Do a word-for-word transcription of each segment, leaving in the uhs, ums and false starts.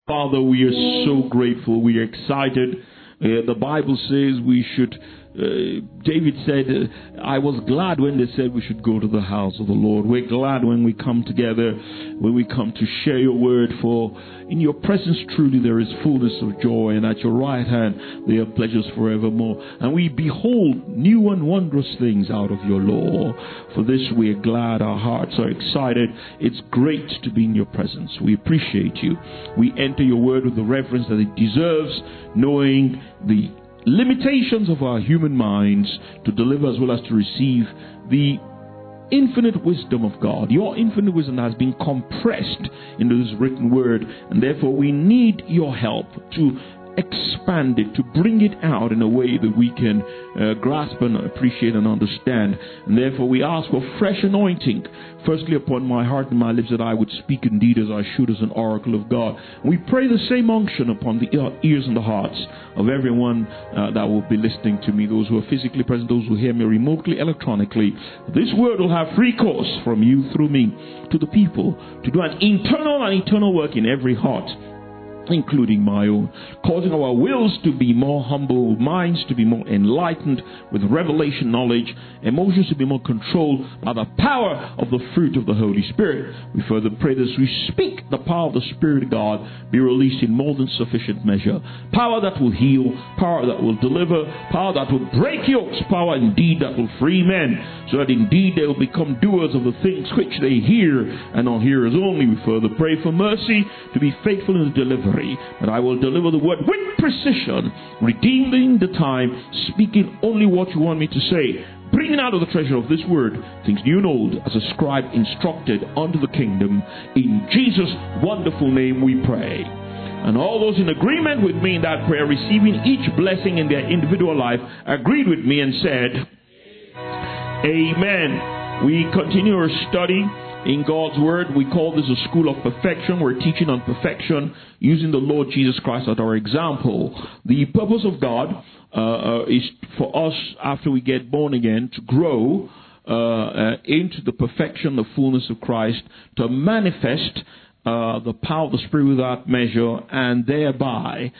Father, we are so grateful. We are excited. Uh, the Bible says we should, uh, David said, uh, I was glad when they said we should go to the house of the Lord. We're glad when we come together, when we come to share your word, for in your presence truly there is fullness of joy, and at your right hand there are pleasures forevermore. And we behold new and wondrous things out of your law. For this we are glad, our hearts are excited. It's great to be in your presence. We appreciate you. We enter your word with the reverence that it deserves, knowing the limitations of our human minds to deliver as well as to receive the infinite wisdom of God. Your infinite wisdom has been compressed into this written word, and therefore we need your help to expand it, to bring it out in a way that we can uh, grasp and appreciate and understand. And therefore we ask for fresh anointing, firstly upon my heart and my lips, that I would speak indeed as I should, as an oracle of God. We pray the same unction upon the ears and the hearts of everyone uh, that will be listening to me, those who are physically present, those who hear me remotely, electronically. This word will have free course from you through me to the people, to do an internal and eternal work in every heart, including my own, causing our wills to be more humble, minds to be more enlightened with revelation knowledge, emotions to be more controlled by the power of the fruit of the Holy Spirit. We further pray that as we speak, the power of the Spirit of God be released in more than sufficient measure. Power that will heal, power that will deliver, power that will break yokes, power indeed that will free men, so that indeed they will become doers of the things which they hear and not hearers only. We further pray for mercy to be faithful in the delivery, that I will deliver the word with precision, redeeming the time, speaking only what you want me to say, bringing out of the treasure of this word things new and old, as a scribe instructed unto the kingdom. In Jesus' wonderful name we pray. And all those in agreement with me in that prayer, receiving each blessing in their individual life, agreed with me and said, Amen. We continue our study in God's Word. We call this a school of perfection. We're teaching on perfection using the Lord Jesus Christ as our example. The purpose of God uh, uh, is for us, after we get born again, to grow uh, uh, into the perfection, the fullness of Christ, to manifest uh, the power of the Spirit without measure, and thereby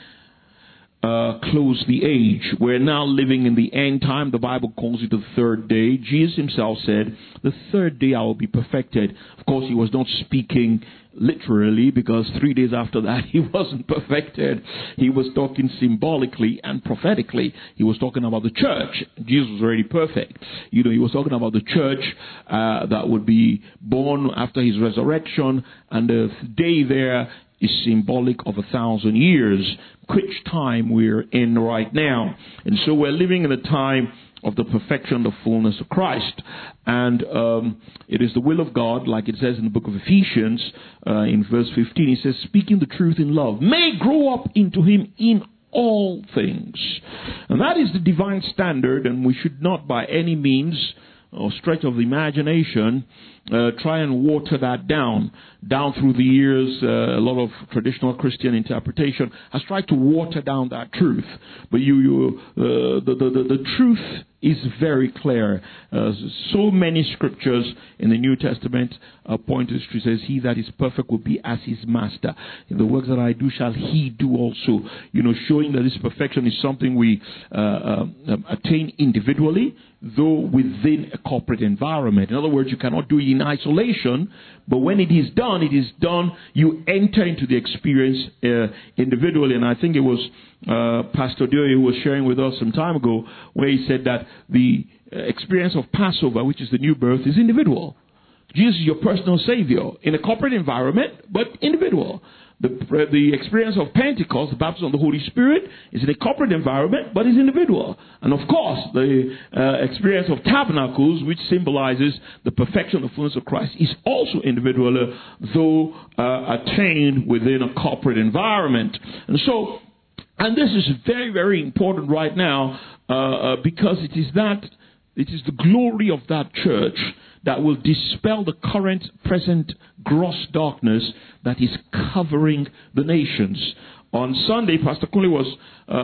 Uh, close the age. We're now living in the end time. The Bible calls it the third day. Jesus himself said, the third day I will be perfected. Of course, he was not speaking literally, because three days after that he wasn't perfected. He was talking symbolically and prophetically. He was talking about the church. Jesus was already perfect. You know, he was talking about the church uh, that would be born after his resurrection, and the day there is symbolic of a thousand years, which time we're in right now. And so we're living in a time of the perfection, the fullness of Christ. And um, it is the will of God, like it says in the book of Ephesians, uh, in verse fifteen, he says, speaking the truth in love, may grow up into him in all things. And that is the divine standard, and we should not by any means or stretch of the imagination uh, try and water that down. Down through the years, uh, a lot of traditional Christian interpretation has tried to water down that truth. But you, you uh, the, the, the, the truth is very clear. Uh, so many scriptures in the New Testament uh, point to this truth. Says, he that is perfect will be as his master. In the works that I do shall he do also. You know, showing that this perfection is something we uh, uh, attain individually, though within a corporate environment. In other words, you cannot do it in isolation, but when it is done, it is done, you enter into the experience uh, individually. And I think it was uh, Pastor Dewey who was sharing with us some time ago, where he said that the uh, experience of Passover, which is the new birth, is individual. Jesus is your personal Savior in a corporate environment, but individual. The, uh, the experience of Pentecost, the baptism of the Holy Spirit, is in a corporate environment, but is individual. And of course, the uh, experience of tabernacles, which symbolizes the perfection, the fullness of Christ, is also individual, uh, though uh, attained within a corporate environment. And so, and this is very, very important right now, uh, uh, because it is that, it is the glory of that church that will dispel the current, present, gross darkness that is covering the nations. On Sunday, Pastor Kunle was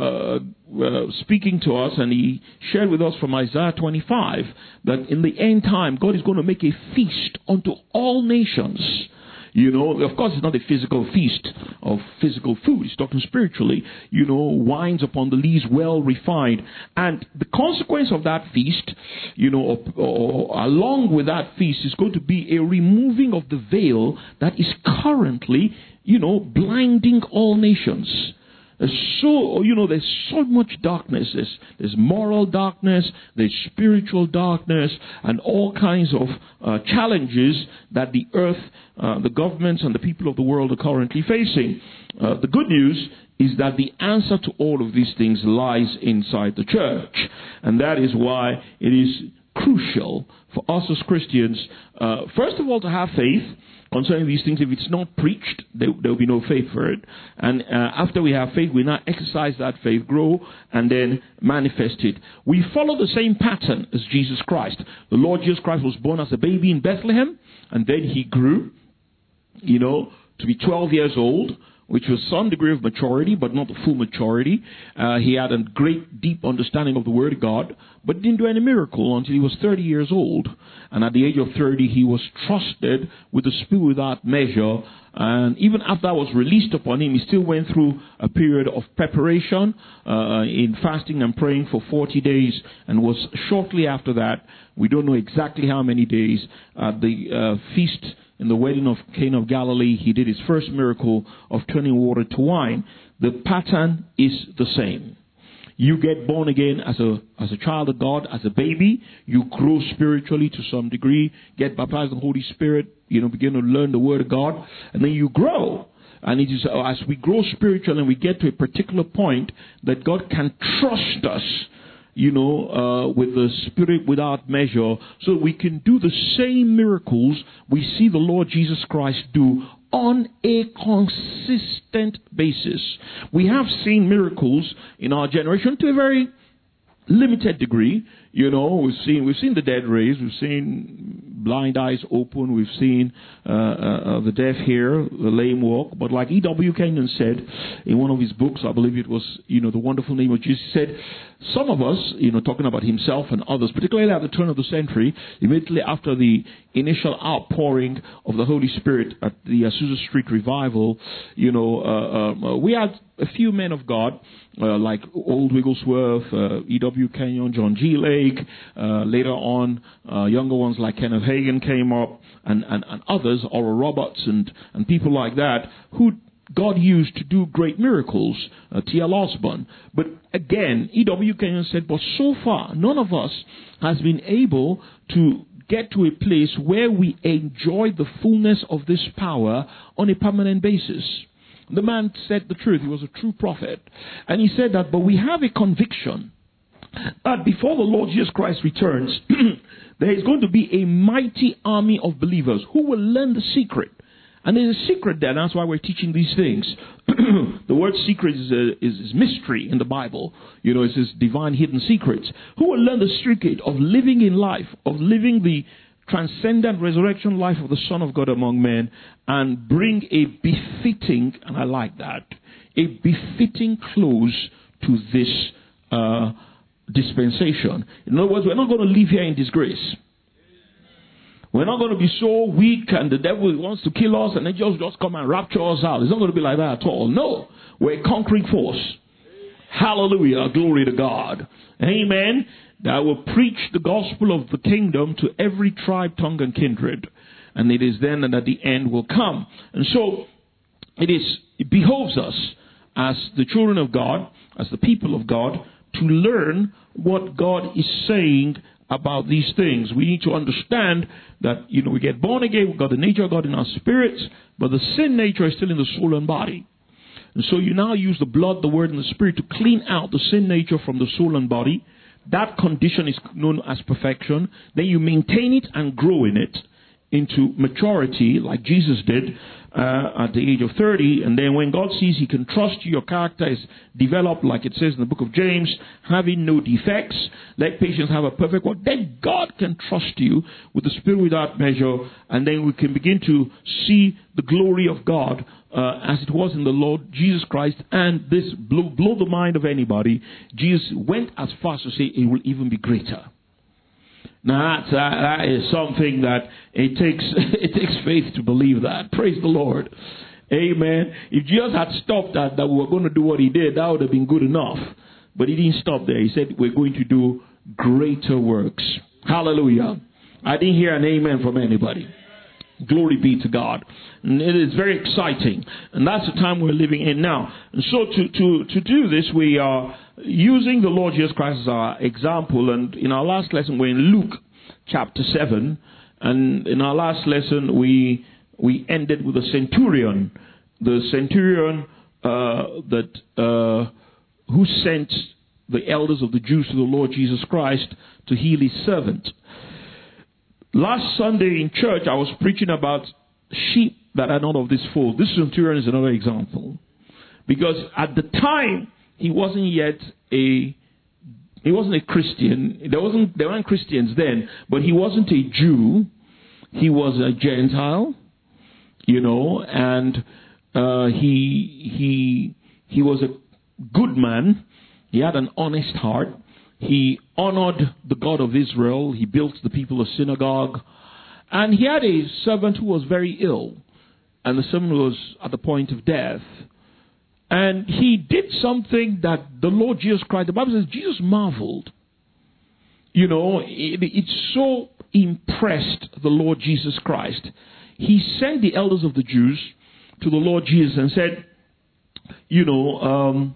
uh, uh, speaking to us, and he shared with us from Isaiah twenty-five that in the end time, God is going to make a feast unto all nations. You know, of course, it's not a physical feast of physical food. He's talking spiritually. You know, wines upon the lees well refined. And the consequence of that feast, you know, or, or along with that feast is going to be a removing of the veil that is currently, you know, blinding all nations. There's so, you know, there's so much darkness. There's, there's moral darkness, there's spiritual darkness, and all kinds of uh, challenges that the earth, uh, the governments, and the people of the world are currently facing. Uh, the good news is that the answer to all of these things lies inside the church. And that is why it is crucial for us as Christians, uh, first of all, to have faith concerning these things. If it's not preached, there will be no faith for it. And uh, after we have faith, we now exercise that faith, grow, and then manifest it. We follow the same pattern as Jesus Christ. The Lord Jesus Christ was born as a baby in Bethlehem, and then he grew, you know, to be twelve years old, which was some degree of maturity, but not the full maturity. Uh, he had a great, deep understanding of the Word of God, but didn't do any miracle until he was thirty years old. And at the age of thirty, he was trusted with the Spirit without measure. And even after that was released upon him, he still went through a period of preparation uh, in fasting and praying for forty days. And was shortly after that, we don't know exactly how many days, at the uh, feast in the wedding of Cana of Galilee, he did his first miracle of turning water to wine. The pattern is the same. You get born again as a as a child of God, as a baby. You grow spiritually to some degree, get baptized in the Holy Spirit, you know, begin to learn the Word of God, and then you grow. And it is as we grow spiritually and we get to a particular point that God can trust us, you know, uh, with the Spirit without measure, so we can do the same miracles we see the Lord Jesus Christ do on a consistent basis. We have seen miracles in our generation to a very limited degree. You know, we've seen we've seen the dead raised, we've seen blind eyes open, we've seen uh, uh, the deaf hear, the lame walk. But like E W Kenyon said in one of his books, I believe it was, you know, The Wonderful Name of Jesus, he said, some of us, you know, talking about himself and others, particularly at the turn of the century, immediately after the initial outpouring of the Holy Spirit at the Azusa Street revival, you know, uh, uh, we had a few men of God, uh, like Old Wigglesworth, uh, E W Kenyon, John G. Lake. Uh, later on, uh, younger ones like Kenneth Hagin came up, and, and, and others, Oral Roberts, and, and people like that, who God used to do great miracles, uh, T L Osborne. But again, E W Kenyon said, but so far, none of us has been able to get to a place where we enjoy the fullness of this power on a permanent basis. The man said the truth. He was a true prophet. And he said that, but we have a conviction that before the Lord Jesus Christ returns, there is going to be a mighty army of believers who will learn the secret. And there's a secret there. That's why we're teaching these things. The word secret is, a, is, is mystery in the Bible. You know, it's this divine hidden secrets. Who will learn the secret of living in life, of living the transcendent resurrection life of the Son of God among men, and bring a befitting, and I like that, a befitting close to this uh, dispensation. In other words, we're not going to live here in disgrace. We're not going to be so weak and the devil wants to kill us and then just, just come and rapture us out. It's not going to be like that at all. No. We're a conquering force. Hallelujah. Glory to God. Amen. That will preach the gospel of the kingdom to every tribe, tongue, and kindred. And it is then that the end will come. And so it is, it behoves us as the children of God, as the people of God, to learn what God is saying about these things. We need to understand that, you know, we get born again, we've got the nature of God in our spirits, but the sin nature is still in the soul and body. And so you now use the blood, the word, and the spirit to clean out the sin nature from the soul and body. That condition is known as perfection. Then you maintain it and grow in it into maturity, like Jesus did uh, at the age of thirty. And then when God sees He can trust you, your character is developed, like it says in the book of James, having no defects. Let patience have a perfect work. Then God can trust you with the Spirit without measure, and then we can begin to see the glory of God uh, as it was in the Lord Jesus Christ. And this blow, blow the mind of anybody. Jesus went as far as to say it will even be greater. Now that's, that, that is something that it takes it takes faith to believe that. Praise the Lord. Amen. If Jesus had stopped at that we were going to do what he did, that would have been good enough. But he didn't stop there. He said we're going to do greater works. Hallelujah. I didn't hear an amen from anybody. Glory be to God. And it is very exciting. And that's the time we're living in now. And so to, to, to do this, we are using the Lord Jesus Christ as our example. And in our last lesson, we're in Luke chapter seven. And in our last lesson, we we ended with a centurion. The centurion uh, that uh, who sent the elders of the Jews to the Lord Jesus Christ to heal his servant. Last Sunday in church, I was preaching about sheep that are not of this fold. This centurion is another example. Because at the time, he wasn't yet a, he wasn't a Christian. There wasn't, there weren't Christians then, but he wasn't a Jew. He was a Gentile, you know, and uh, he, he, he was a good man. He had an honest heart. He honored the God of Israel. He built the people a synagogue. And he had a servant who was very ill. And the servant was at the point of death. And he did something that the Lord Jesus Christ, the Bible says, Jesus marveled. You know, it, it so impressed the Lord Jesus Christ. He sent the elders of the Jews to the Lord Jesus and said, you know, um,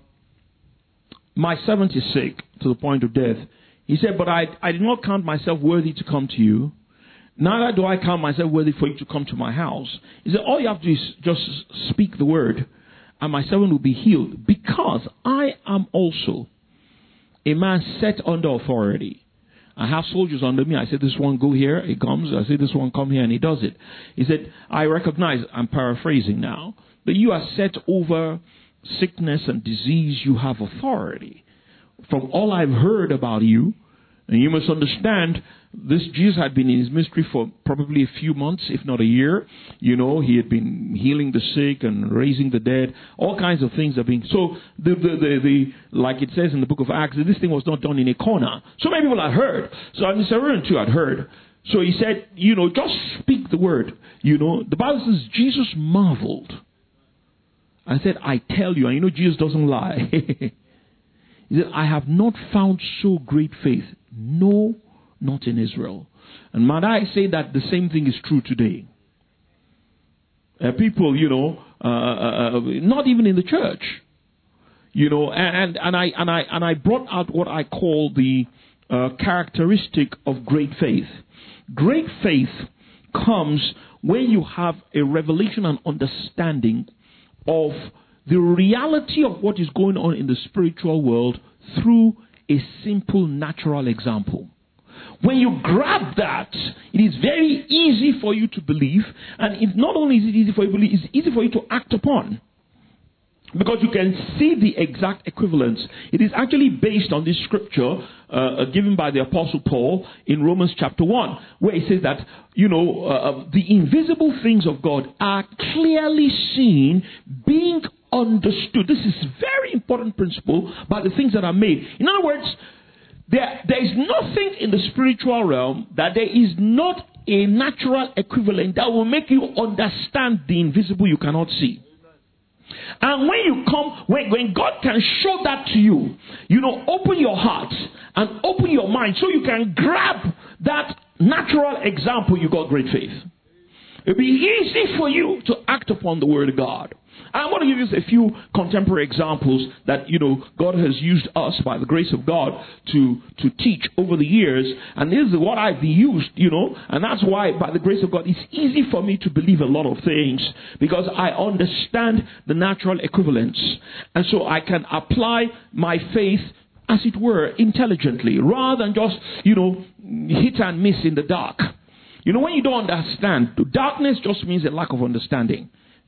my servant is sick to the point of death. He said, but I, I did not count myself worthy to come to you. Neither do I count myself worthy for you to come to my house. He said, all you have to do is just speak the word, and my servant will be healed. Because I am also a man set under authority. I have soldiers under me. I said, this one go here, he comes. I said, this one come here, and he does it. He said, I recognize, I'm paraphrasing now, that you are set over sickness and disease. You have authority. From all I've heard about you, and you must understand, this Jesus had been in his ministry for probably a few months, if not a year. You know, he had been healing the sick and raising the dead. All kinds of things have been. So, the, the, the, the like it says in the book of Acts, this thing was not done in a corner. So many people had heard. So, and Samaritans too had heard. So he said, you know, just speak the word. You know, the Bible says Jesus marveled. I said, I tell you, and you know Jesus doesn't lie. He said, I have not found so great faith. No, not in Israel. And might I say that the same thing is true today. Uh, people, you know, uh, uh, not even in the church. You know, and, and, I, and, I, and I brought out what I call the uh, characteristic of great faith. Great faith comes when you have a revelation and understanding of the reality of what is going on in the spiritual world through a simple natural example. When you grab that, it is very easy for you to believe, and it not only is it easy for you to believe, it's easy for you to act upon. Because you can see the exact equivalence. It is actually based on this scripture uh, given by the Apostle Paul in Romans chapter one, where he says that, you know, uh, the invisible things of God are clearly seen, being understood. This is a very important principle by the things that are made. In other words, there, there is nothing in the spiritual realm that there is not a natural equivalent that will make you understand the invisible you cannot see. And when you come, when, when God can show that to you, you know, open your heart and open your mind so you can grab that natural example, you got great faith. It'll be easy for you to act upon the word of God. I want to give you a few contemporary examples that, you know, God has used us by the grace of God to, to teach over the years. And this is what I've used, you know, and that's why by the grace of God, it's easy for me to believe a lot of things because I understand the natural equivalence. And so I can apply my faith, as it were, intelligently rather than just, you know, hit and miss in the dark. You know, when you don't understand, darkness just means a lack of understanding.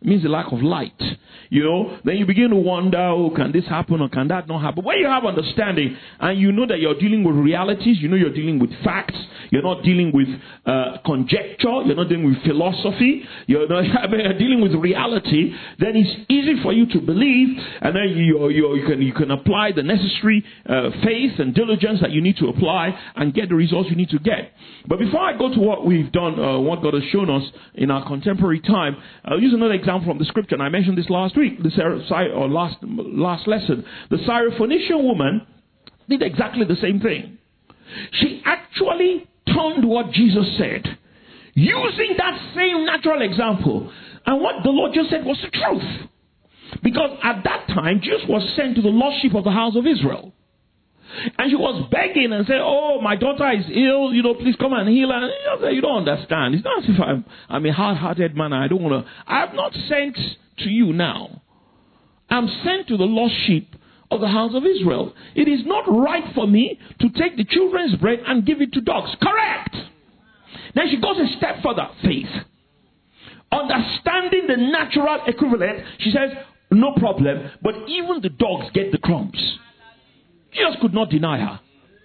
It means the lack of light. You know, then you begin to wonder, oh, can this happen or can that not happen? When you have understanding and you know that you're dealing with realities, you know you're dealing with facts, you're not dealing with uh, conjecture, you're not dealing with philosophy, you're, not, you're dealing with reality, then it's easy for you to believe, and then you, you, you, can, you can apply the necessary uh, faith and diligence that you need to apply and get the results you need to get. But before I go to what we've done, uh, what God has shown us in our contemporary time, I'll use another example from the scripture, and I mentioned this last week, the or last last lesson. The Syrophoenician woman did exactly the same thing. She actually turned what Jesus said, using that same natural example. And what the Lord just said was the truth. Because at that time, Jesus was sent to the lost sheep of the house of Israel. And she was begging and said, oh, my daughter is ill, you know, please come and heal her. And you don't understand. It's not as if I'm, I'm a hard-hearted man. I don't want to. I have not sent to you now. I'm sent to the lost sheep of the house of Israel. It is not right for me to take the children's bread and give it to dogs. Correct. Then she goes a step further. Faith. Understanding the natural equivalent, she says, no problem, but even the dogs get the crumbs. Jesus could not deny her.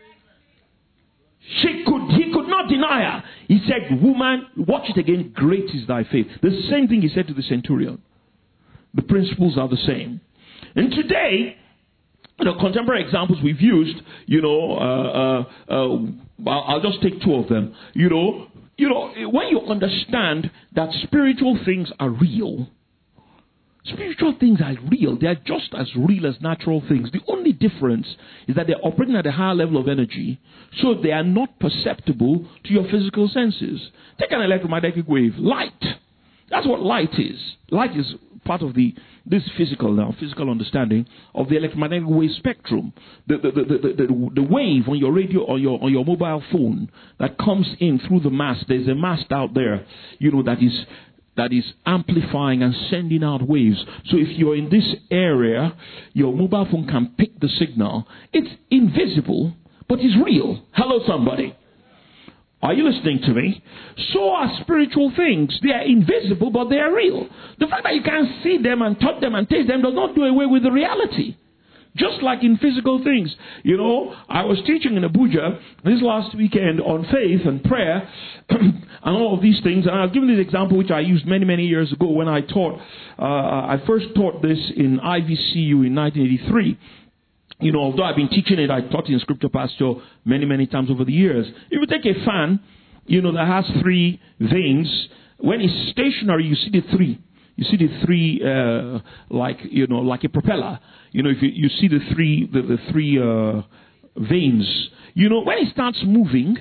She could, he could not deny her. He said, woman, watch it again, great is thy faith. The same thing he said to the centurion. The principles are the same. And today, the contemporary examples we've used, you know, uh, uh, uh, I'll just take two of them. You know, you know, when you understand that spiritual things are real, spiritual things are real. They are just as real as natural things. The only difference is that they're operating at a higher level of energy, so they are not perceptible to your physical senses. Take an electromagnetic wave. Light. That's what light is. Light is part of the this physical now, physical understanding of the electromagnetic wave spectrum. The the, the, the, the, the wave on your radio or your on your mobile phone that comes in through the mast. There's a mast out there, you know, that is that is amplifying and sending out waves. So if you're in this area, your mobile phone can pick the signal. It's invisible, but it's real. Hello, somebody. Are you listening to me? So are spiritual things. They are invisible, but they are real. The fact that you can't see them and touch them and taste them does not do away with the reality. Just like in physical things. You know, I was teaching in Abuja this last weekend on faith and prayer and all of these things. And I'll give you this example which I used many, many years ago when I taught. Uh, I first taught this in I V C U in nineteen eighty-three. You know, although I've been teaching it, I taught it in scripture pastor many, many times over the years. If you take a fan, you know, that has three vanes, when it's stationary, you see the three. You see the three, uh, like, you know, like a propeller. You know, if you, you see the three, the, the three uh, vanes. You know, when it starts moving,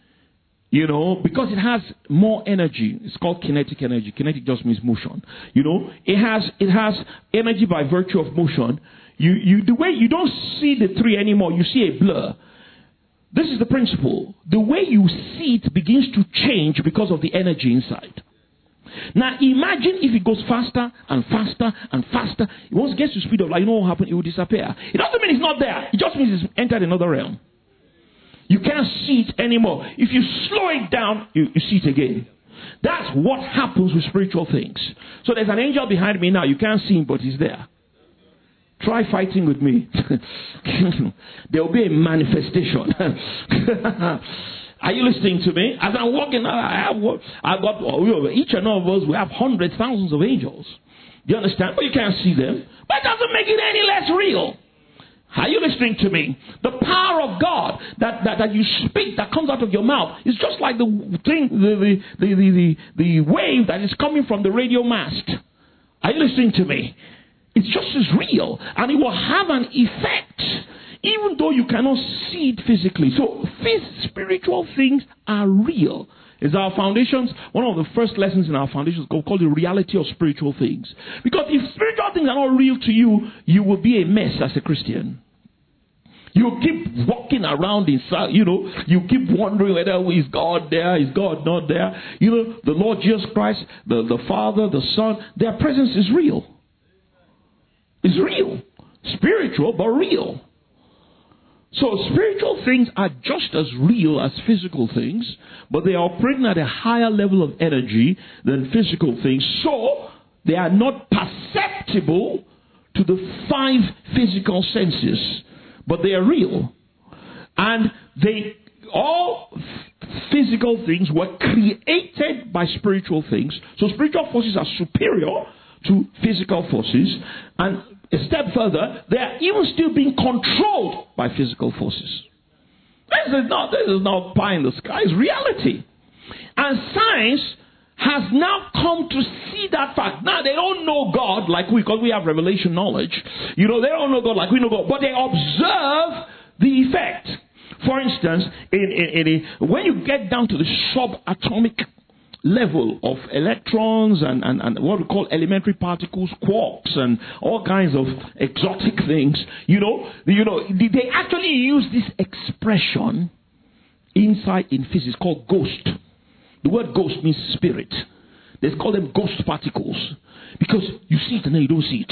you know, because it has more energy. It's called kinetic energy. Kinetic just means motion. You know, it has it has energy by virtue of motion. You you the way you don't see the three anymore, you see a blur. This is the principle. The way you see it begins to change because of the energy inside. Now imagine if it goes faster and faster and faster. Once it gets to speed of light, you know what will happen? It will disappear. It doesn't mean it's not there. It just means it's entered another realm. You can't see it anymore. If you slow it down, you, you see it again. That's what happens with spiritual things. So there's an angel behind me now. You can't see him, but he's there. Try fighting with me. There will be a manifestation. Are you listening to me? As I'm walking, I have I've got each and all of us. We have hundreds, thousands of angels. Do you understand? But you can't see them. But it doesn't make it any less real. Are you listening to me? The power of God that, that, that you speak, that comes out of your mouth, is just like the thing, the, the, the, the, the wave that is coming from the radio mast. Are you listening to me? It's just as real, and it will have an effect, even though you cannot see it physically. So, spiritual things are real. It's our foundations. One of the first lessons in our foundations is called the reality of spiritual things. Because if spiritual things are not real to you, you will be a mess as a Christian. You keep walking around inside, you know, you keep wondering whether is God there, is God not there. You know, the Lord Jesus Christ, the, the Father, the Son, their presence is real. It's real. Spiritual, but real. So spiritual things are just as real as physical things, but they are operating at a higher level of energy than physical things. So they are not perceptible to the five physical senses, but they are real. And they, all physical things were created by spiritual things. So spiritual forces are superior to physical forces. And a step further, they are even still being controlled by physical forces. This is not, this is not pie in the sky, it's reality. And science has now come to see that fact. Now, they don't know God like we, because we have revelation knowledge. You know, they don't know God like we know God, but they observe the effect. For instance, in, in, in a, when you get down to the subatomic level of electrons and, and, and what we call elementary particles, quarks, and all kinds of exotic things, you know, you know, they actually use this expression inside in physics called ghost. The word ghost means spirit. They call them ghost particles because you see it and then you don't see it.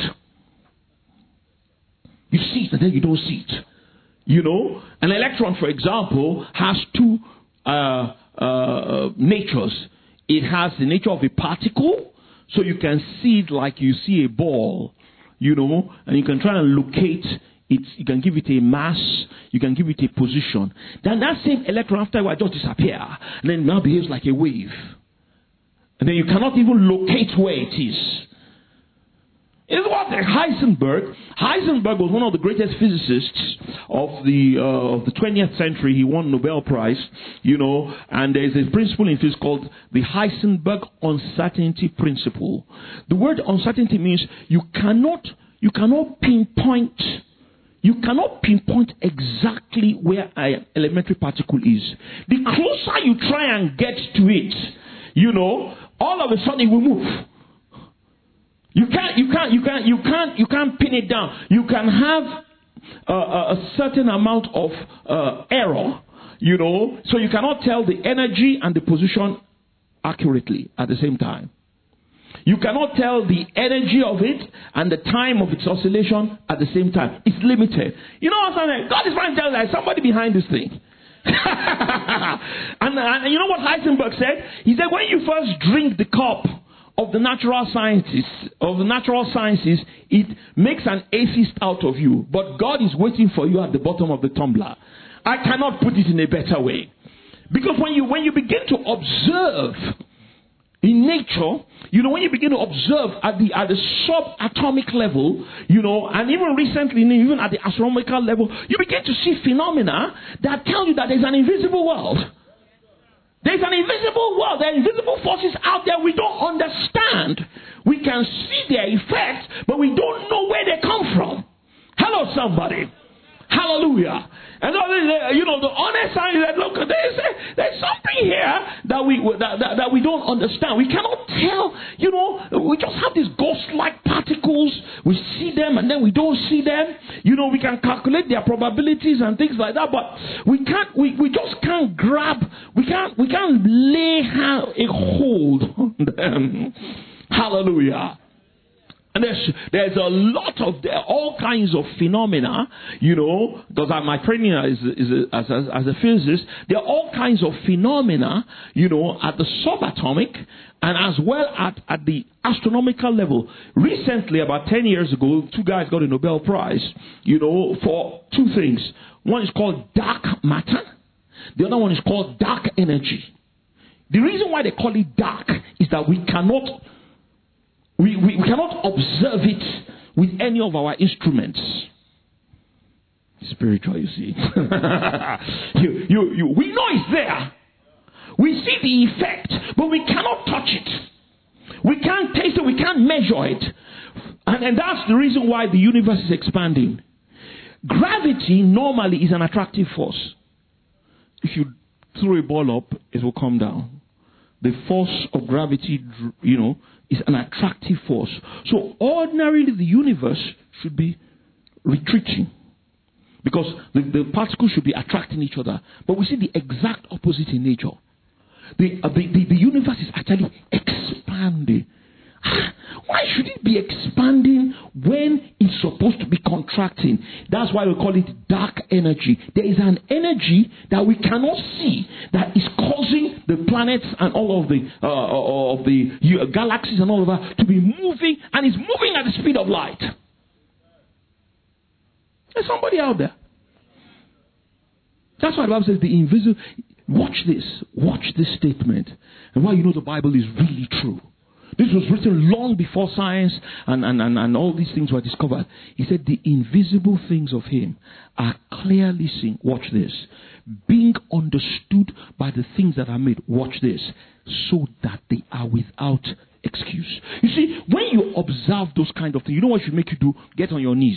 You see it and then you don't see it. You know, an electron, for example, has two uh, uh, natures. It has the nature of a particle, so you can see it like you see a ball, you know, and you can try and locate it. You can give it a mass, you can give it a position. Then that same electron after a while just disappear, and then it now behaves like a wave. And then you cannot even locate where it is. It's what Heisenberg. Heisenberg was one of the greatest physicists of the uh, of the twentieth century. He won Nobel Prize, you know. And there is a principle in physics called the Heisenberg uncertainty principle. The word uncertainty means you cannot you cannot pinpoint you cannot pinpoint exactly where an elementary particle is. The closer you try and get to it, you know, all of a sudden it will move. You can't, you can't, you can't, you can't, you can't pin it down. You can have uh, a certain amount of uh, error, you know, so you cannot tell the energy and the position accurately at the same time. You cannot tell the energy of it and the time of its oscillation at the same time. It's limited. You know what I'm saying? God is trying to tell you there's somebody behind this thing. and, and you know what Heisenberg said? He said when you first drink the cup of the natural sciences, of the natural sciences, it makes an atheist out of you. But God is waiting for you at the bottom of the tumbler. I cannot put it in a better way. Because when you when you begin to observe in nature, you know, when you begin to observe at the at the subatomic level, you know, and even recently, even at the astronomical level, you begin to see phenomena that tell you that there's an invisible world. There's an invisible world. There are invisible forces out there we don't understand. We can see their effects, but we don't know where they come from. Hello, somebody. Hallelujah. And you know, the honest side is that, look, there's, there's something here that we that, that, that we don't understand. We cannot tell, you know, we just have these ghost-like particles. We see them and then we don't see them. You know, we can calculate their probabilities and things like that, but we can't, we, we just can't grab, we can't, we can't lay a hold on them. Hallelujah. And there's, there's a lot of, there are all kinds of phenomena, you know, because my training is, is a, as, a, as a physicist, there are all kinds of phenomena, you know, at the subatomic and as well at, at the astronomical level. Recently, about ten years ago, two guys got a Nobel Prize, you know, for two things. One is called dark matter. The other one is called dark energy. The reason why they call it dark is that we cannot We, we, we cannot observe it with any of our instruments. Spiritual, you see. you, you, you, we know it's there. We see the effect, but we cannot touch it. We can't taste it. We can't measure it. And, and that's the reason why the universe is expanding. Gravity normally is an attractive force. If you throw a ball up, it will come down. The force of gravity, you know, is an attractive force. So ordinarily the universe should be retreating because the, the particles should be attracting each other. But we see the exact opposite in nature. The, uh, the, the, the universe is actually expanding. Why should it be expanding when it's supposed to be contracting? That's why we call it dark energy. There is an energy that we cannot see that is causing the planets and all of the uh, of the galaxies and all of that to be moving, and it's moving at the speed of light. There's somebody out there. That's why the Bible says the invisible. Watch this. Watch this statement. And why you know the Bible is really true. This was written long before science and, and, and, and all these things were discovered. He said the invisible things of him are clearly seen. Watch this. Being understood by the things that are made. Watch this. So that they are without excuse. You see, when you observe those kind of things, you know what should make you do? Get on your knees.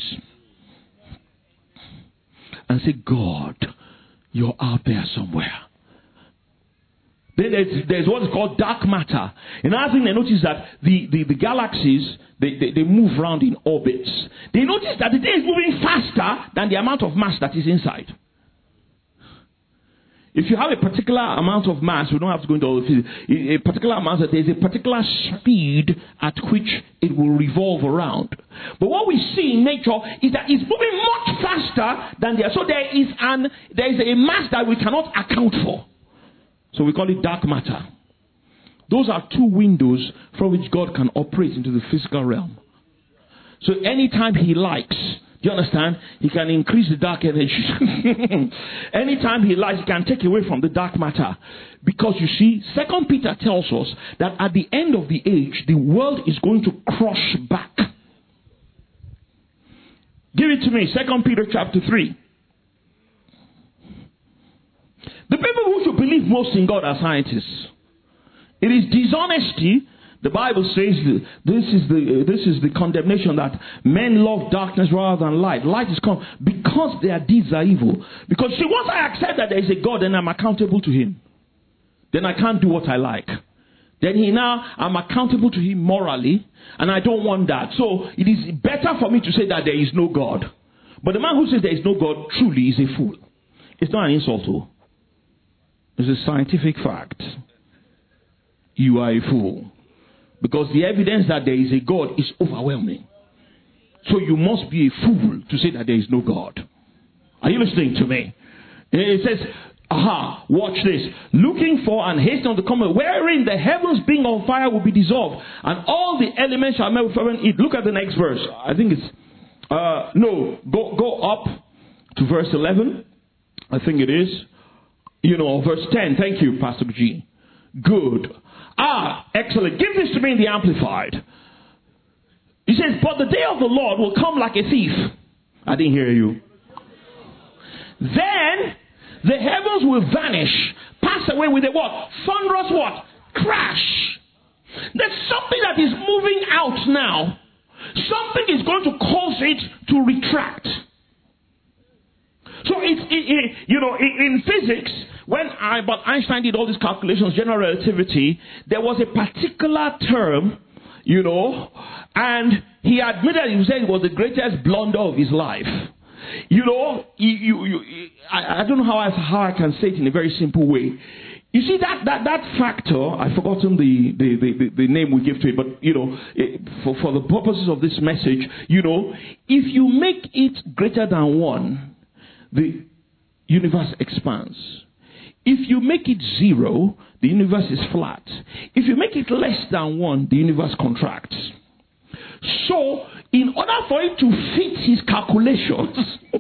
And say, God, you're out there somewhere. Then there's, there's what is called dark matter. Another thing they notice that the, the, the galaxies, they, they, they move around in orbits. They notice that the day is moving faster than the amount of mass that is inside. If you have a particular amount of mass, we don't have to go into all the physics, a particular amount, that there's a particular speed at which it will revolve around. But what we see in nature is that it's moving much faster than there. So there is an there is a mass that we cannot account for. So we call it dark matter. Those are two windows from which God can operate into the physical realm. So anytime he likes, do you understand? He can increase the dark energy. Anytime he likes, he can take away from the dark matter. Because you see, Second Peter tells us that at the end of the age, the world is going to crush back. Give it to me, Second Peter chapter three. The people who should believe most in God are scientists. It is dishonesty. The Bible says this is the this is the condemnation that men love darkness rather than light. Light is come because their deeds are evil. Because see, once I accept that there is a God, then I'm accountable to him. Then I can't do what I like. Then he now I'm accountable to him morally, and I don't want that. So it is better for me to say that there is no God. But the man who says there is no God truly is a fool. It's not an insult, though. It's a scientific fact. You are a fool. Because the evidence that there is a God is overwhelming. So you must be a fool to say that there is no God. Are you listening to me? It says, aha, watch this. Looking for and hastening on the coming, wherein the heavens being on fire will be dissolved, and all the elements shall melt with fire and heat. Look at the next verse. I think it's, uh, no, go, go up to verse eleven. I think it is. You know, verse ten. Thank you, Pastor G. Good. Ah, excellent. Give this to me in the Amplified. He says, but the day of the Lord will come like a thief. I didn't hear you. Then the heavens will vanish, pass away with a what? Thunderous what? Crash. There's something that is moving out now. Something is going to cause it to retract. So it's, it, it, you know, in, in physics, when I, but Einstein did all these calculations, general relativity, there was a particular term, you know, and he admitted, he said it was the greatest blunder of his life. You know, you, you, you, I, I don't know how I, how I can say it in a very simple way. You see, that, that, that factor, I've forgotten the, the, the, the name we give to it, but, you know, it, for, for the purposes of this message, you know, if you make it greater than one, the universe expands. If you make it zero, the universe is flat. If you make it less than one, the universe contracts. So, in order for it to fit his calculations,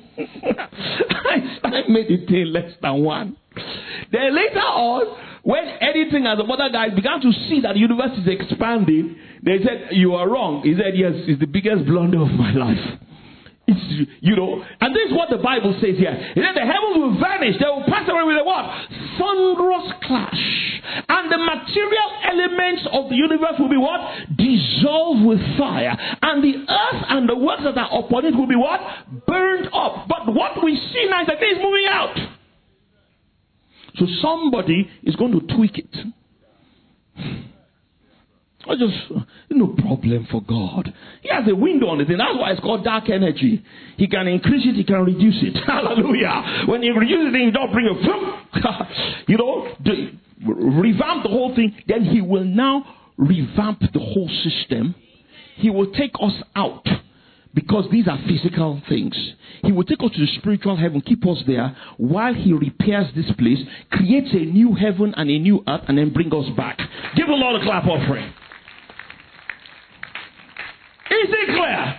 I made it thing less than one. Then later on, when editing and the other guys began to see that the universe is expanding, they said, you are wrong. He said, yes, it's the biggest blunder of my life. It's, you know, and this is what the Bible says here. It says the heavens will vanish. They will pass away with a what? Thunderous clash. And the material elements of the universe will be what? Dissolved with fire. And the earth and the works that are upon it will be what? Burned up. But what we see now is that it is moving out. So somebody is going to tweak it. I just, no problem for God. He has a window on it, and that's why it's called dark energy. He can increase it, he can reduce it. Hallelujah. When he reduces it, he don't bring a, you know, the, revamp the whole thing. Then he will now revamp the whole system. He will take us out, because these are physical things. He will take us to the spiritual heaven, keep us there, while he repairs this place, creates a new heaven and a new earth, and then bring us back. Give the Lord a clap offering. Is it clear?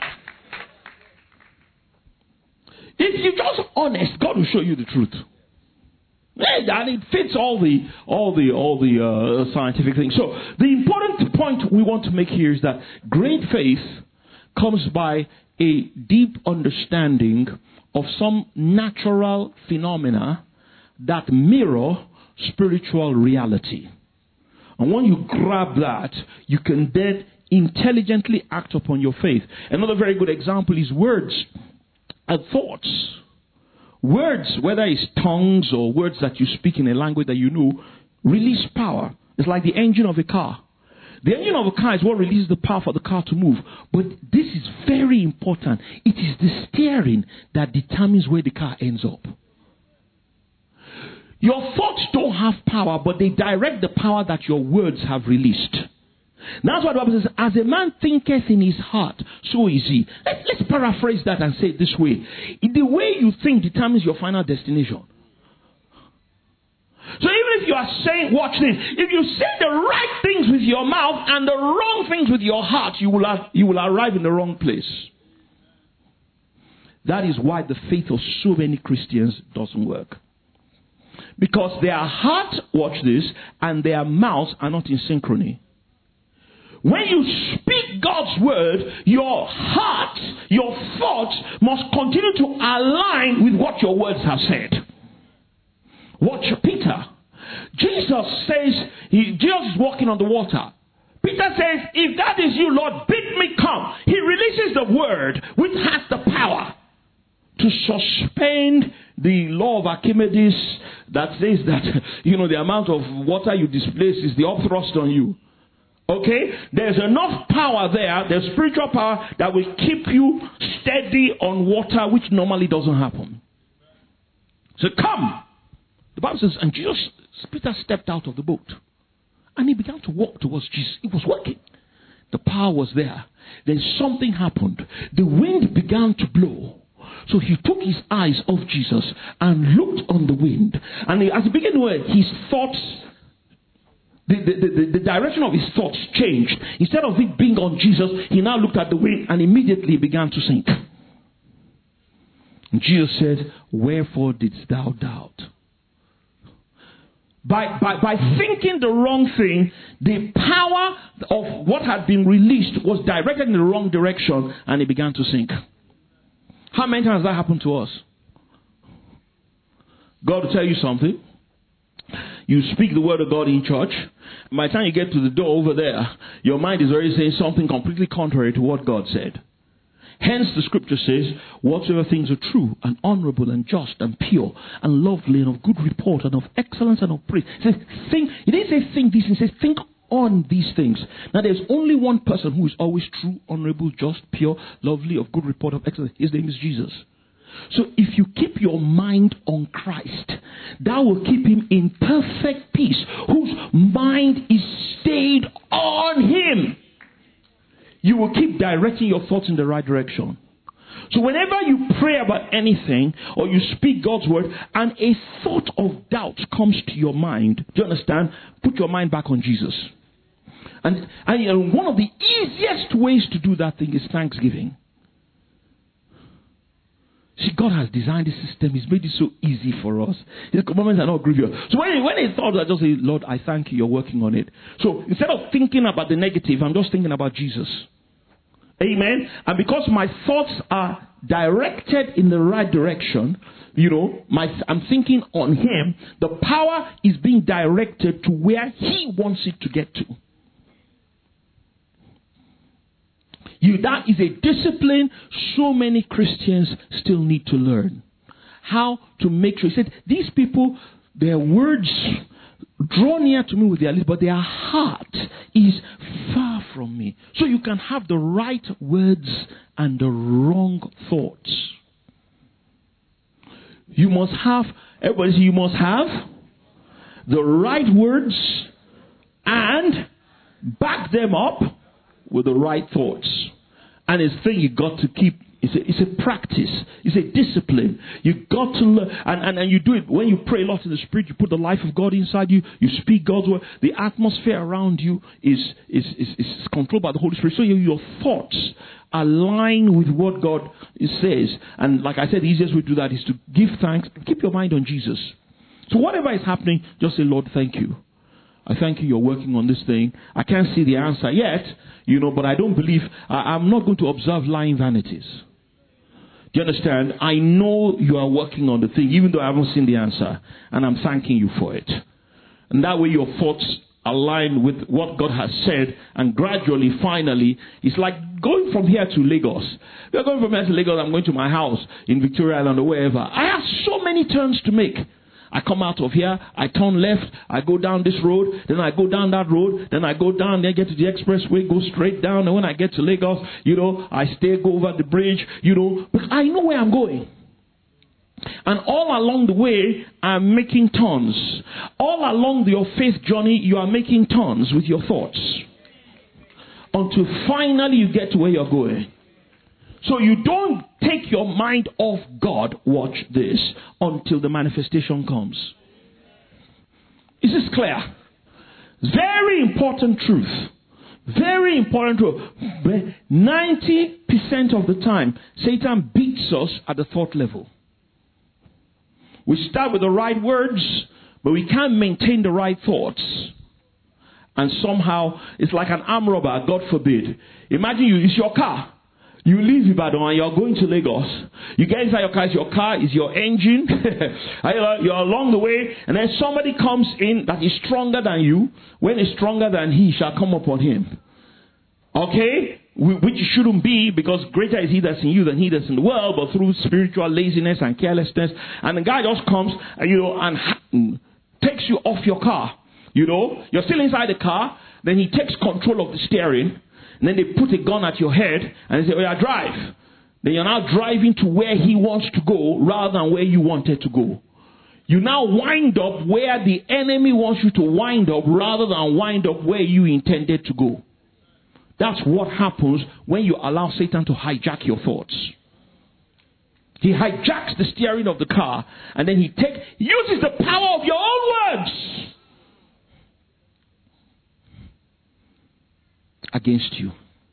If you're just honest, God will show you the truth. And it fits all the all the all the uh, scientific things. So the important point we want to make here is that great faith comes by a deep understanding of some natural phenomena that mirror spiritual reality. And when you grab that, you can then intelligently act upon your faith. Another very good example is words and thoughts. Words, whether it's tongues or words that you speak in a language that you know, release power. It's like the engine of a car. The engine of a car is what releases the power for the car to move. But this is very important. It is the steering that determines where the car ends up. Your thoughts don't have power, but they direct the power that your words have released. That's what the Bible says, as a man thinketh in his heart, so is he. Let's, let's paraphrase that and say it this way. The way you think determines your final destination. So even if you are saying, watch this, if you say the right things with your mouth and the wrong things with your heart, you will, have, you will arrive in the wrong place. That is why the faith of so many Christians doesn't work. Because their heart, watch this, and their mouths are not in synchrony. When you speak God's word, your heart, your thoughts must continue to align with what your words have said. Watch Peter. Jesus says, he, Jesus is walking on the water. Peter says, if that is you, Lord, bid me come. He releases the word which has the power to suspend the law of Archimedes that says that, you know, the amount of water you displace is the upthrust on you. Okay? There's enough power there, there's spiritual power that will keep you steady on water, which normally doesn't happen. So come. The Bible says, and Jesus, Peter stepped out of the boat. And he began to walk towards Jesus. It was working. The power was there. Then something happened. The wind began to blow. So he took his eyes off Jesus and looked on the wind. And as he began to work, his thoughts, the, the, the, the direction of his thoughts changed. Instead of it being on Jesus, he now looked at the wind and immediately began to sink. And Jesus said, wherefore didst thou doubt? By, by, by thinking the wrong thing, the power of what had been released was directed in the wrong direction and it began to sink. How many times has that happened to us? God will tell you something. You speak the word of God in church. By the time you get to the door over there, your mind is already saying something completely contrary to what God said. Hence the scripture says, whatsoever things are true and honorable and just and pure and lovely and of good report and of excellence and of praise. It says, think, it didn't say think these things, it says think on these things. Now there's only one person who is always true, honorable, just, pure, lovely, of good report, of excellence. His name is Jesus. So if you keep your mind on Christ, that will keep him in perfect peace, whose mind is stayed on him. You will keep directing your thoughts in the right direction. So whenever you pray about anything or you speak God's word and a thought of doubt comes to your mind, do you understand? Put your mind back on Jesus. And, and one of the easiest ways to do that thing is thanksgiving. See, God has designed this system. He's made it so easy for us. His commandments are not grievous. So when, when he thought, I just say, Lord, I thank you, you're working on it. So instead of thinking about the negative, I'm just thinking about Jesus. Amen. And because my thoughts are directed in the right direction, you know, my, I'm thinking on him, the power is being directed to where he wants it to get to. You, that is a discipline so many Christians still need to learn. How to make sure. He said, these people, their words draw near to me with their lips, but their heart is far from me. So you can have the right words and the wrong thoughts. You must have, everybody say, you must have the right words and back them up with the right thoughts. And it's a thing you got to keep. It's a, it's a practice. It's a discipline. You got to learn. And, and, and you do it when you pray a lot in the Spirit. You put the life of God inside you. You speak God's word. The atmosphere around you is, is, is, is controlled by the Holy Spirit. So your, your thoughts align with what God says. And like I said, the easiest way to do that is to give thanks and keep your mind on Jesus. So whatever is happening, just say, Lord, thank you. I thank you, you're working on this thing. I can't see the answer yet, you know, but I don't believe, I, I'm not going to observe lying vanities. Do you understand? I know you are working on the thing, even though I haven't seen the answer. And I'm thanking you for it. And that way your thoughts align with what God has said. And gradually, finally, it's like going from here to Lagos. We're going from here to Lagos, I'm going to my house in Victoria Island or wherever. I have so many turns to make. I come out of here, I turn left, I go down this road, then I go down that road, then I go down there, get to the expressway, go straight down, and when I get to Lagos, you know, I stay, go over the bridge, you know, but I know where I'm going. And all along the way, I'm making turns. All along your faith journey, you are making turns with your thoughts. Until finally you get to where you're going. So you don't take your mind off God, watch this, until the manifestation comes. Is this clear? Very important truth. Very important truth. ninety percent of the time, Satan beats us at the thought level. We start with the right words, but we can't maintain the right thoughts. And somehow, it's like an armed robber, God forbid. Imagine you, it's your car. You leave Ibadan and you're going to Lagos. You get inside your car, it's your car, is your engine. You're along the way, and then somebody comes in that is stronger than you. When is stronger than he shall come upon him. Okay? Which shouldn't be, because greater is he that's in you than he that's in the world, but through spiritual laziness and carelessness. And the guy just comes, and, you know, and takes you off your car. You know, you're still inside the car, then he takes control of the steering. And then they put a gun at your head and they say, oh yeah, drive. Then you're now driving to where he wants to go rather than where you wanted to go. You now wind up where the enemy wants you to wind up rather than wind up where you intended to go. That's what happens when you allow Satan to hijack your thoughts. He hijacks the steering of the car and then he take, uses the power of your own words against you.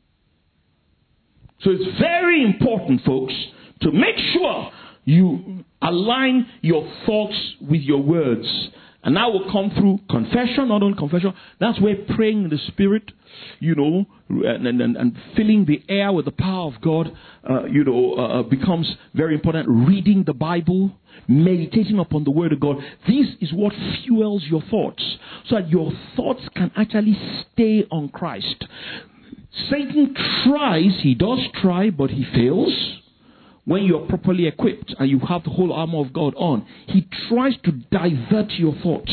So it's very important, folks, to make sure you align your thoughts with your words. And that will come through confession, not only confession. That's where praying in the Spirit, you know, and, and, and filling the air with the power of God, uh, you know, uh, becomes very important. Reading the Bible, meditating upon the Word of God. This is what fuels your thoughts, so that your thoughts can actually stay on Christ. Satan tries, he does try, but he fails. When you are properly equipped and you have the whole armor of God on, he tries to divert your thoughts.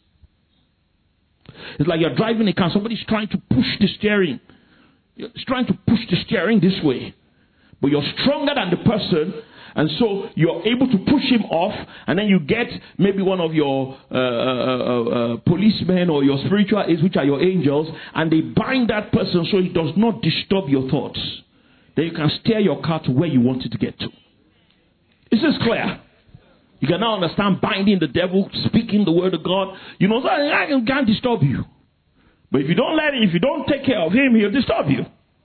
It's like you're driving a car, somebody's trying to push the steering. It's trying to push the steering this way. But you're stronger than the person, and so you're able to push him off, and then you get maybe one of your uh, uh, uh, policemen or your spiritual aides, which are your angels, and they bind that person so he does not disturb your thoughts. Then you can steer your car to where you want it to get to. Is this clear? You can now understand binding the devil, speaking the word of God. You know, I can't disturb you. But if you don't let him, if you don't take care of him, he'll disturb you.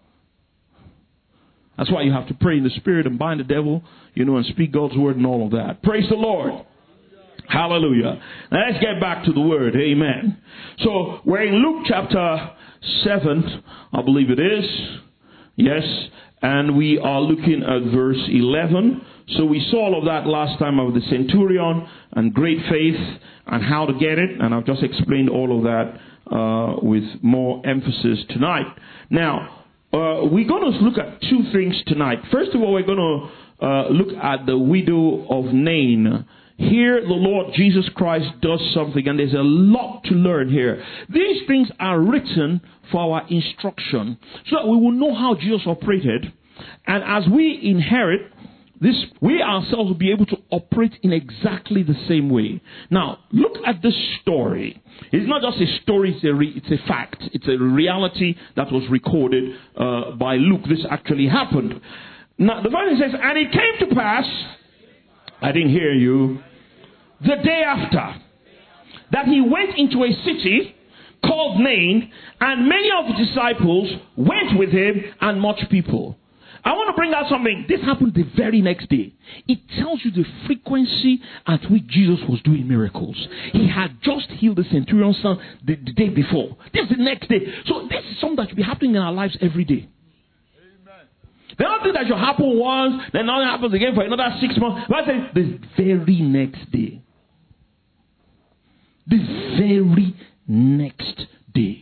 That's why you have to pray in the Spirit and bind the devil, you know, and speak God's word and all of that. Praise the Lord. Hallelujah. Now let's get back to the word. Amen. So we're in Luke chapter seven, I believe it is. Yes. And we are looking at verse eleven. So we saw all of that last time of the centurion and great faith and how to get it. And I've just explained all of that uh, with more emphasis tonight. Now, uh, we're going to look at two things tonight. First of all, we're going to uh, look at the widow of Nain. Here, the Lord Jesus Christ does something, and there's a lot to learn here. These things are written for our instruction, so that we will know how Jesus operated. And as we inherit This, we ourselves will be able to operate in exactly the same way. Now, look at this story. It's not just a story, it's a, re, it's a fact. It's a reality that was recorded uh, by Luke. This actually happened. Now, the Bible says, and it came to pass, I didn't hear you, the day after, that he went into a city called Nain, and many of the disciples went with him, and much people. I want to bring out something. This happened the very next day. It tells you the frequency at which Jesus was doing miracles. He had just healed the centurion's son the, the day before. This is the next day. So this is something that should be happening in our lives every day. Amen. There are things that should happen once, then nothing happens again for another six months. But I say the very next day. The very next day.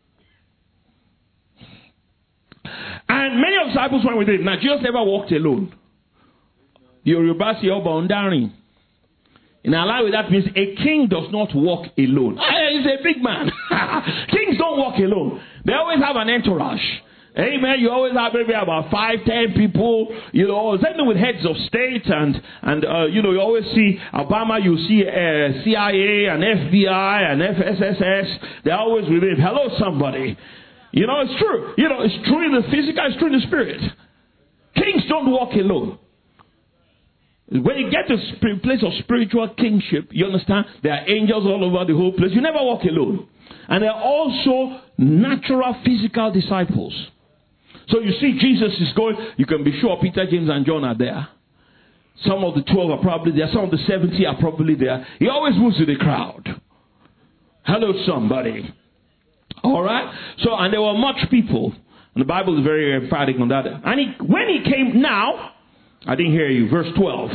And many of the disciples went with him. Now, Jesus never walked alone. Yoruba say, in our language, that means a king does not walk alone. He's a big man. Kings don't walk alone. They always have an entourage. Amen. You always have maybe about five, ten people. You know, same with heads of state, and and uh, you know, you always see Obama. You see uh, C I A and F B I and F S S. They're always with him. Hello, somebody. You know, it's true. You know, it's true in the physical, it's true in the spirit. Kings don't walk alone. When you get to a place of spiritual kingship, you understand, there are angels all over the whole place. You never walk alone. And there are also natural physical disciples. So you see Jesus is going, you can be sure Peter, James, and John are there. Some of the twelve are probably there. Some of the seventy are probably there. He always moves with the crowd. Hello, somebody. All right. So, and there were much people. And the Bible is very emphatic on that. And he, when he came now, I didn't hear you. Verse twelve.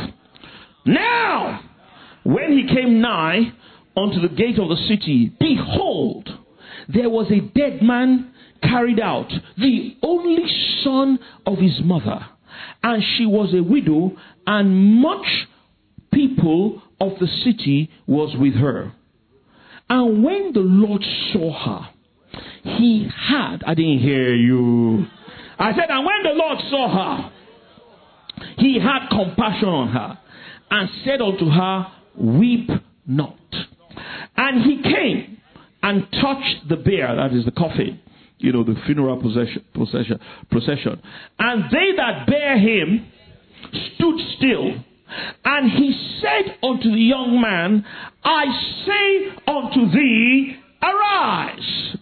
Now, when he came nigh unto the gate of the city, behold, there was a dead man carried out, the only son of his mother. And she was a widow, and much people of the city was with her. And when the Lord saw her, he had, I didn't hear you. I said, and when the Lord saw her, he had compassion on her, and said unto her, weep not. And he came and touched the bier, that is the coffin, you know, the funeral procession, procession, procession. And they that bare him stood still. And he said unto the young man, I say unto thee, arise.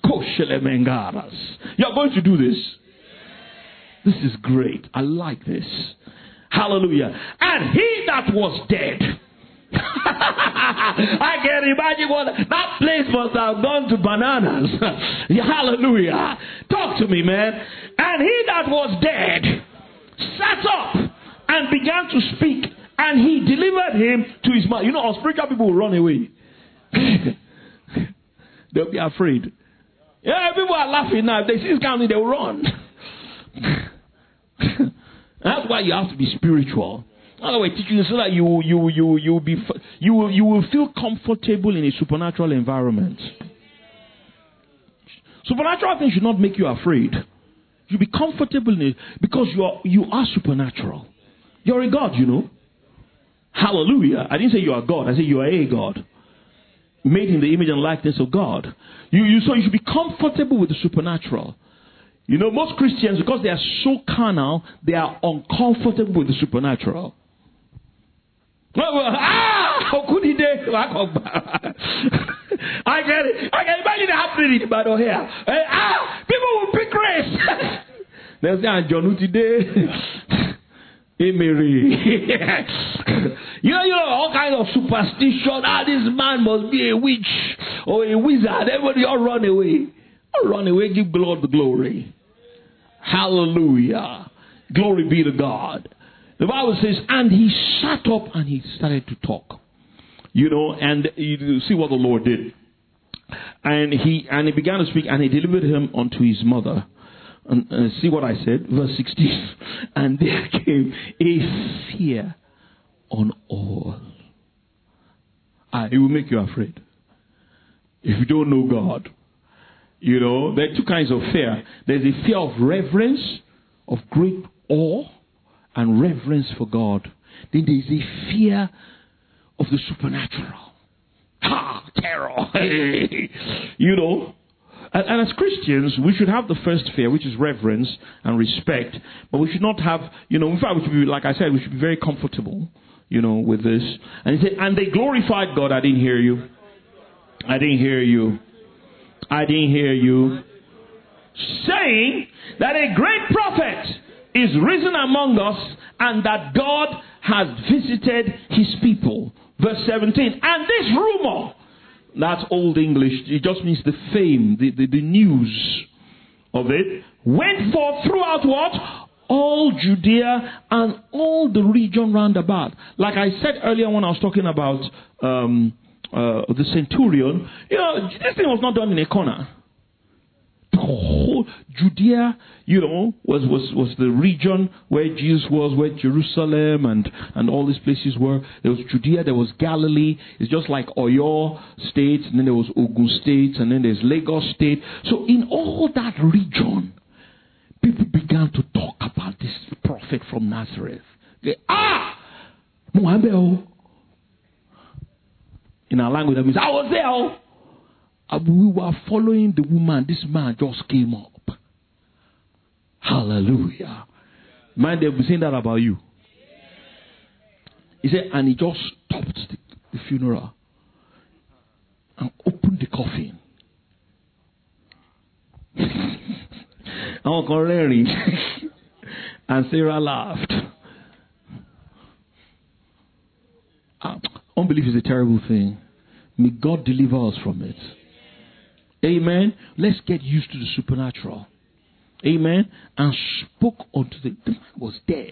You're going to do this. This is great. I like this. Hallelujah. And he that was dead. I can imagine what that place must have gone to bananas. Hallelujah. Talk to me, man. And he that was dead sat up and began to speak, and he delivered him to his mouth. You know, our spiritual people will run away. They'll be afraid. Yeah, people are laughing now. If they see this kind of thing, they'll run. That's why you have to be spiritual. Other way, teaching you so that you you you you will be you will you will feel comfortable in a supernatural environment. Supernatural things should not make you afraid. You'll be comfortable in it because you are you are supernatural. You're a God, you know. Hallelujah. I didn't say you are God. I said you are a God, made in the image and likeness of God. You you so you should be comfortable with the supernatural. You know, most Christians, because they are so carnal, they are uncomfortable with the supernatural. Ah, how could he do? I get it. I can imagine it happening in Battle here. Ah, people will pick race. There's that John today. Hey, Mary. you know, you know, all kinds of superstition. Ah, this man must be a witch or a wizard. Everybody all run away. All run away, give God the glory. Hallelujah. Glory be to God. The Bible says, and he sat up and he started to talk. You know, and you see what the Lord did. And he and he began to speak, and he delivered him unto his mother. And uh, see what I said, verse sixteen. And there came a fear on all. Ah, it will make you afraid. If you don't know God. You know, there are two kinds of fear. There's a fear of reverence, of great awe, and reverence for God, then there is a fear of the supernatural. Ha! Terror! You know? And, and as Christians, we should have the first fear, which is reverence and respect. But we should not have, you know, in fact, we should be, like I said, we should be very comfortable, you know, with this. And he said, and they glorified God. I didn't hear you. I didn't hear you. I didn't hear you. Saying that a great prophet is risen among us and that God has visited his people. Verse seventeen. And this rumor, that's Old English, it just means the fame, the, the, the news of it, went forth throughout what? All Judea and all the region round about. Like I said earlier when I was talking about um, uh, the centurion, you know, this thing was not done in a corner. The whole Judea, you know, was, was, was the region where Jesus was, where Jerusalem and, and all these places were. There was Judea, there was Galilee. It's just like Oyo State, and then there was Ogun State, and then there's Lagos State. So in all that region, people began to talk about this prophet from Nazareth. They, ah! Muhammad. In our language, that means, I was there. We were following the woman. This man just came up. Hallelujah. Man, they'll be saying that about you. He said, and he just stopped the, the funeral and opened the coffin. And Sarah laughed. Uh, unbelief is a terrible thing. May God deliver us from it. Amen. Let's get used to the supernatural. Amen. And spoke unto the, the man was dead.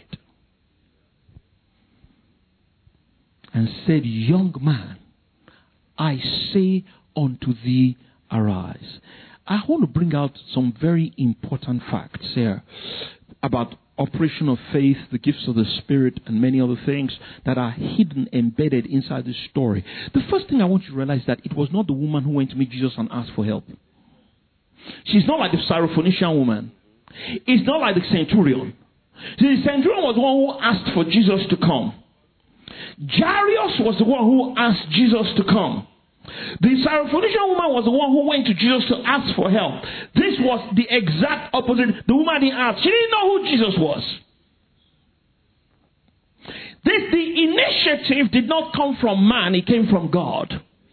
And said, young man, I say unto thee, arise. I want to bring out some very important facts here about operation of faith, the gifts of the Spirit, and many other things that are hidden, embedded inside this story. The first thing I want you to realize is that it was not the woman who went to meet Jesus and asked for help. She's not like the Syrophoenician woman. It's not like the centurion. See, the centurion was the one who asked for Jesus to come. Jairus was the one who asked Jesus to come. The Syrophoenician woman was the one who went to Jesus to ask for help. This was the exact opposite. The woman didn't ask. She didn't know who Jesus was. This, the initiative did not come from man. It came from God.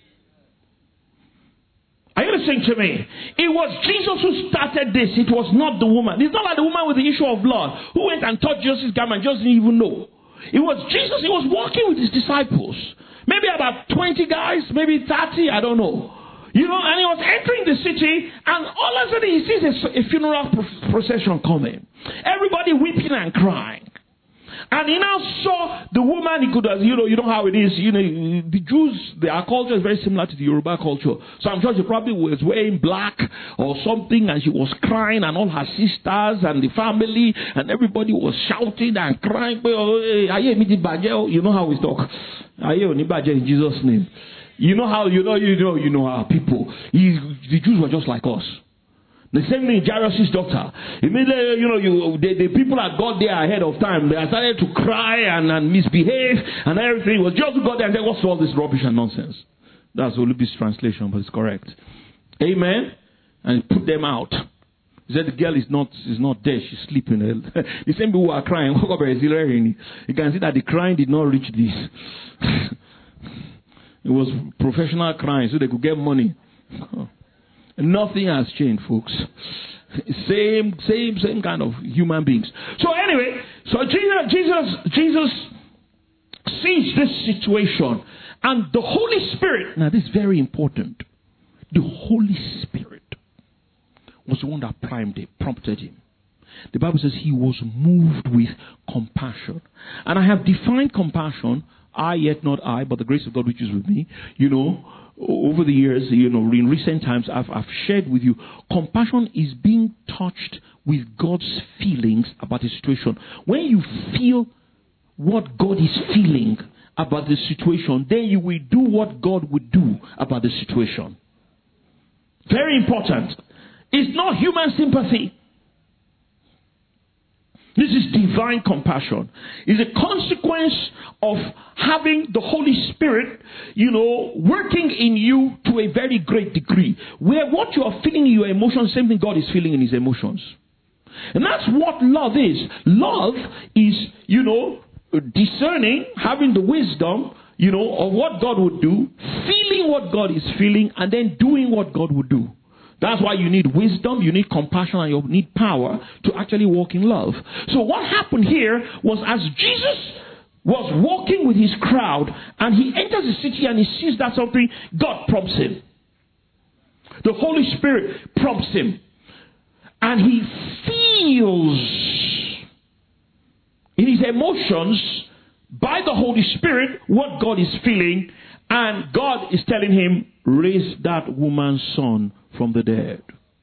Are you listening to me? It was Jesus who started this. It was not the woman. It's not like the woman with the issue of blood who went and touched Jesus' garment and just didn't even know. It was Jesus. He was walking with his disciples. Maybe about twenty guys, maybe thirty, I don't know. You know, and he was entering the city, and all of a sudden he sees a, a funeral procession coming. Everybody weeping and crying. And he now saw the woman. He could have, you know, you know how it is. You know, the Jews, their culture is very similar to the Yoruba culture. So I'm sure she probably was wearing black or something, and she was crying, and all her sisters and the family and everybody was shouting and crying. You know how we talk. In Jesus' name. You know how you know you know you know how people. He, the Jews were just like us. The same thing, Jairus' daughter. Immediately, you know, you, the, the people that got there ahead of time, they started to cry and, and misbehave and everything. It was just got there and said, what's all this rubbish and nonsense? That's Olubi's translation, but it's correct. Amen? And put them out. He said the girl is not is not dead, she's sleeping. The same people who are crying. You can see that the crying did not reach this. It was professional crying so they could get money. Nothing has changed, folks. Same, same, same kind of human beings. So anyway, so Jesus, Jesus, Jesus sees this situation, and the Holy Spirit. Now, this is very important. The Holy Spirit was the one that primed him, prompted him. The Bible says he was moved with compassion, and I have defined compassion. I yet not I, but the grace of God which is with me. You know. Over the years, you know, in recent times, I've, I've shared with you, compassion is being touched with God's feelings about a situation. When you feel what God is feeling about the situation, then you will do what God would do about the situation. Very important. It's not human sympathy. This is divine compassion. It's a consequence of having the Holy Spirit, you know, working in you to a very great degree. Where what you are feeling in your emotions, same thing God is feeling in his emotions. And that's what love is. Love is, you know, discerning, having the wisdom, you know, of what God would do, feeling what God is feeling, and then doing what God would do. That's why you need wisdom, you need compassion, and you need power to actually walk in love. So what happened here was, as Jesus was walking with his crowd and he enters the city and he sees that something, God prompts him. The Holy Spirit prompts him. And he feels in his emotions by the Holy Spirit what God is feeling. And God is telling him, raise that woman's son from the dead.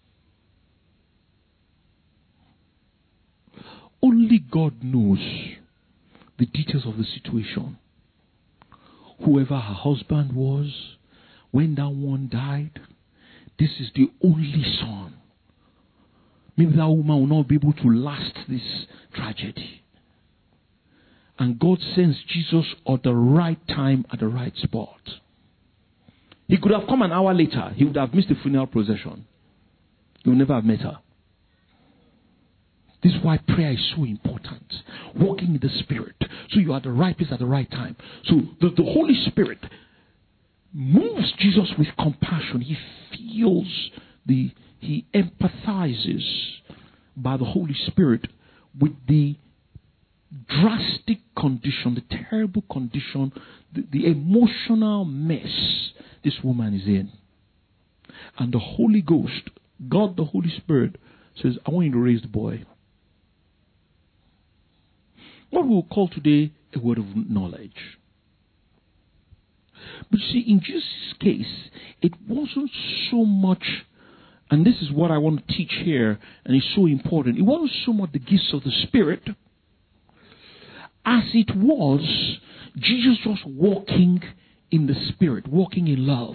Only God knows the details of the situation. Whoever her husband was, when that one died, this is the only son. Maybe that woman will not be able to last this tragedy. And God sends Jesus at the right time, at the right spot. He could have come an hour later. He would have missed the funeral procession. He would never have met her. This is why prayer is so important. Walking in the Spirit. So you are at the right place at the right time. So the, the Holy Spirit moves Jesus with compassion. He feels the, he empathizes by the Holy Spirit with the drastic condition, the terrible condition, the, the emotional mess this woman is in. And the Holy Ghost, God the Holy Spirit, says, I want you to raise the boy. What we'll call today a word of knowledge. But see, in Jesus' case, it wasn't so much, and this is what I want to teach here, and it's so important, it wasn't so much the gifts of the Spirit as it was Jesus just walking in the Spirit, walking in love.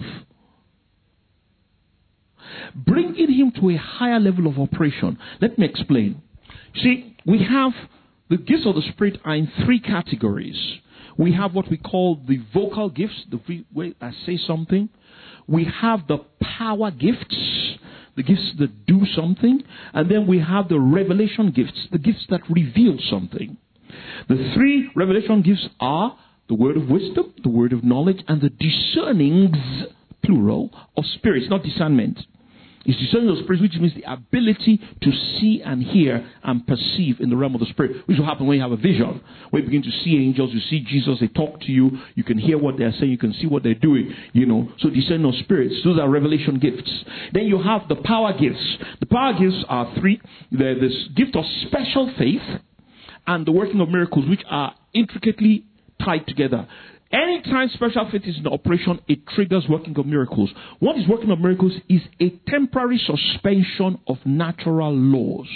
Bringing him to a higher level of operation. Let me explain. See, we have the gifts of the Spirit are in three categories. We have what we call the vocal gifts, the way I say something. We have the power gifts, the gifts that do something. And then we have the revelation gifts, the gifts that reveal something. The three revelation gifts are the word of wisdom, the word of knowledge, and the discernings, plural, of spirits, not discernment. It's discerning of spirits, which means the ability to see and hear and perceive in the realm of the Spirit, which will happen when you have a vision. When you begin to see angels, you see Jesus, they talk to you, you can hear what they're saying, you can see what they're doing, you know. So discerning of spirits, those are revelation gifts. Then you have the power gifts. The power gifts are three. There's this gift of special faith and the working of miracles, which are intricately tied together. Anytime special faith is in operation, it triggers working of miracles. What is working of miracles is a temporary suspension of natural laws.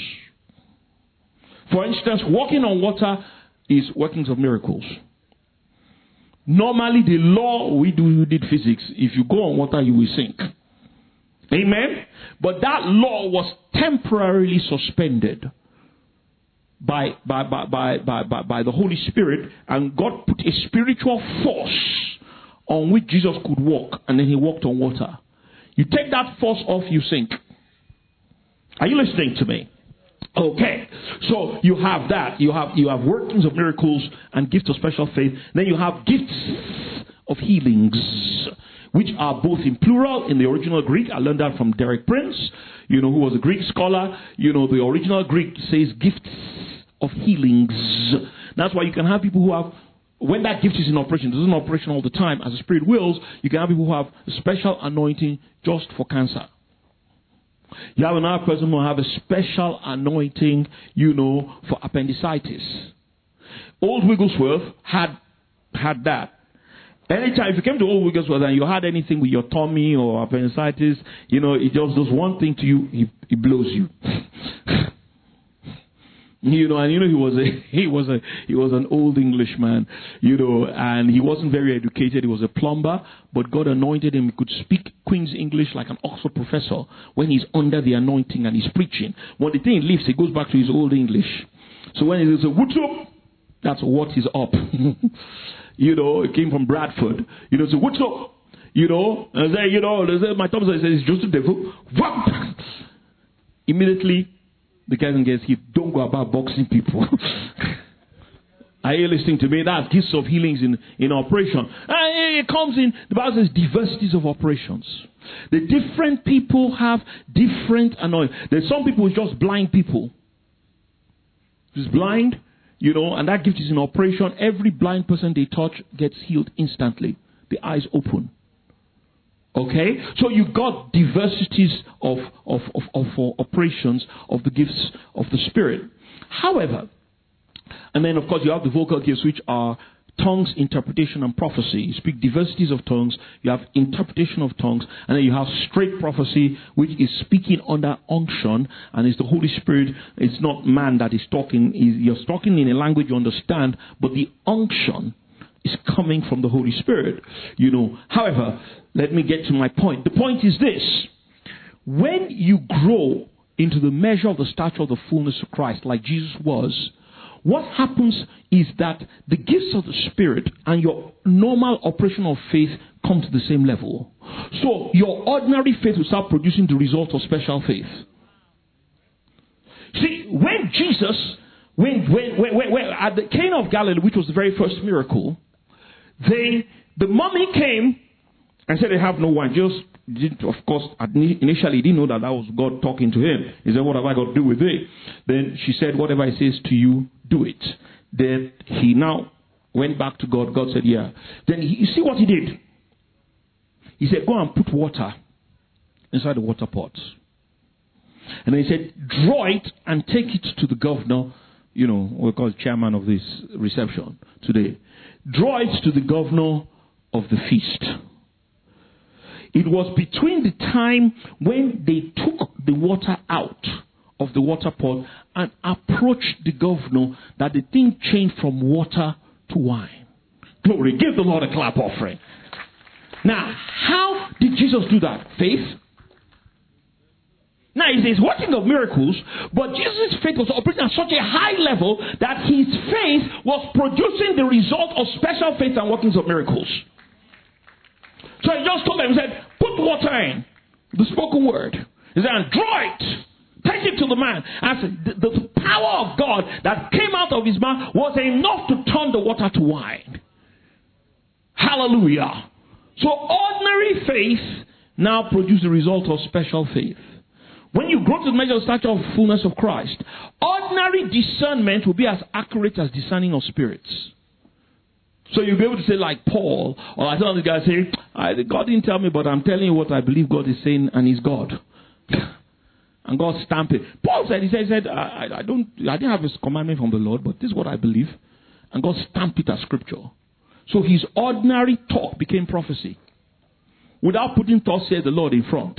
For instance, walking on water is workings of miracles. Normally, the law we do, we did physics. If you go on water, you will sink. Amen? But that law was temporarily suspended By, by, by, by, by, by, by the Holy Spirit, and God put a spiritual force on which Jesus could walk, and then he walked on water. You take that force off, you sink. Are you listening to me? Okay. So you have that. You have you have workings of miracles and gifts of special faith. Then you have gifts of healings, which are both in plural in the original Greek. I learned that from Derek Prince, you know, who was a Greek scholar. You know, the original Greek says gifts of healings. That's why you can have people who have, when that gift is in operation, it isn't in operation all the time, as the Spirit wills, you can have people who have a special anointing just for cancer. You have another person who have a special anointing, you know, for appendicitis. Old Wigglesworth had had that. Anytime, if you came to Old Wigglesworth and you had anything with your tummy or appendicitis, you know, it just does one thing to you, he, he blows you. You know, and you know he was a he was a he was an old Englishman, you know, and he wasn't very educated. He was a plumber, but God anointed him. He could speak Queen's English like an Oxford professor when he's under the anointing and he's preaching. When the thing lifts, he goes back to his old English. So when it is a what's up, that's what is up. You know, it came from Bradford. You know, so what's up? You know, and say, you know, my Thomas says it's just the devil. What? Immediately, the guy gets hit. Don't go about boxing people. Are you listening to me? That's gifts of healings in, in operation. And it comes in, the Bible says, diversities of operations. The different people have different anointing. There's some people who are just blind people. Who's blind, you know, and that gift is in operation. Every blind person they touch gets healed instantly. The eyes open. Okay? So you got diversities of, of, of, of, of operations of the gifts of the Spirit. However, and then, of course, you have the vocal gifts, which are tongues, interpretation, and prophecy. You speak diversities of tongues. You have interpretation of tongues. And then you have straight prophecy, which is speaking under unction. And it's the Holy Spirit. It's not man that is talking. You're talking in a language you understand, but the unction is coming from the Holy Spirit. You know. However, let me get to my point. The point is this. When you grow into the measure of the stature of the fullness of Christ, like Jesus was, what happens is that the gifts of the Spirit and your normal operation of faith come to the same level. So your ordinary faith will start producing the result of special faith. See, when Jesus, when, when, when, when, when at the Cana of Galilee, which was the very first miracle, they, the mummy came and said they have no wine. Jesus didn't, of course, initially he didn't know that that was God talking to him. He said, what have I got to do with it? Then she said, whatever he says to you, do it. Then he now went back to God. God said, yeah. Then he, you see what he did? He said, go and put water inside the water pot. And then he said, draw it and take it to the governor, you know, we call it chairman of this reception today. Draw it to the governor of the feast. It was between the time when they took the water out of the water pot and approached the governor that the thing changed from water to wine. Glory. Give the Lord a clap offering. Now, how did Jesus do that? Faith. Now, he says, working of miracles, but Jesus' faith was operating at such a high level that his faith was producing the result of special faith and workings of miracles. So he just told them, he said, put water in, the spoken word. He said, and draw it. Take it to the man. And the, the power of God that came out of his mouth was enough to turn the water to wine. Hallelujah. So ordinary faith now produces the result of special faith. When you grow to the measure of stature of fullness of Christ, ordinary discernment will be as accurate as discerning of spirits. So you'll be able to say like Paul, or I saw this guy say, I, God didn't tell me, but I'm telling you what I believe God is saying, and he's God. And God stamped it. Paul said, he said, he said I, I don't, I didn't have his commandment from the Lord, but this is what I believe. And God stamped it as scripture. So his ordinary talk became prophecy. Without putting thus said the Lord in front.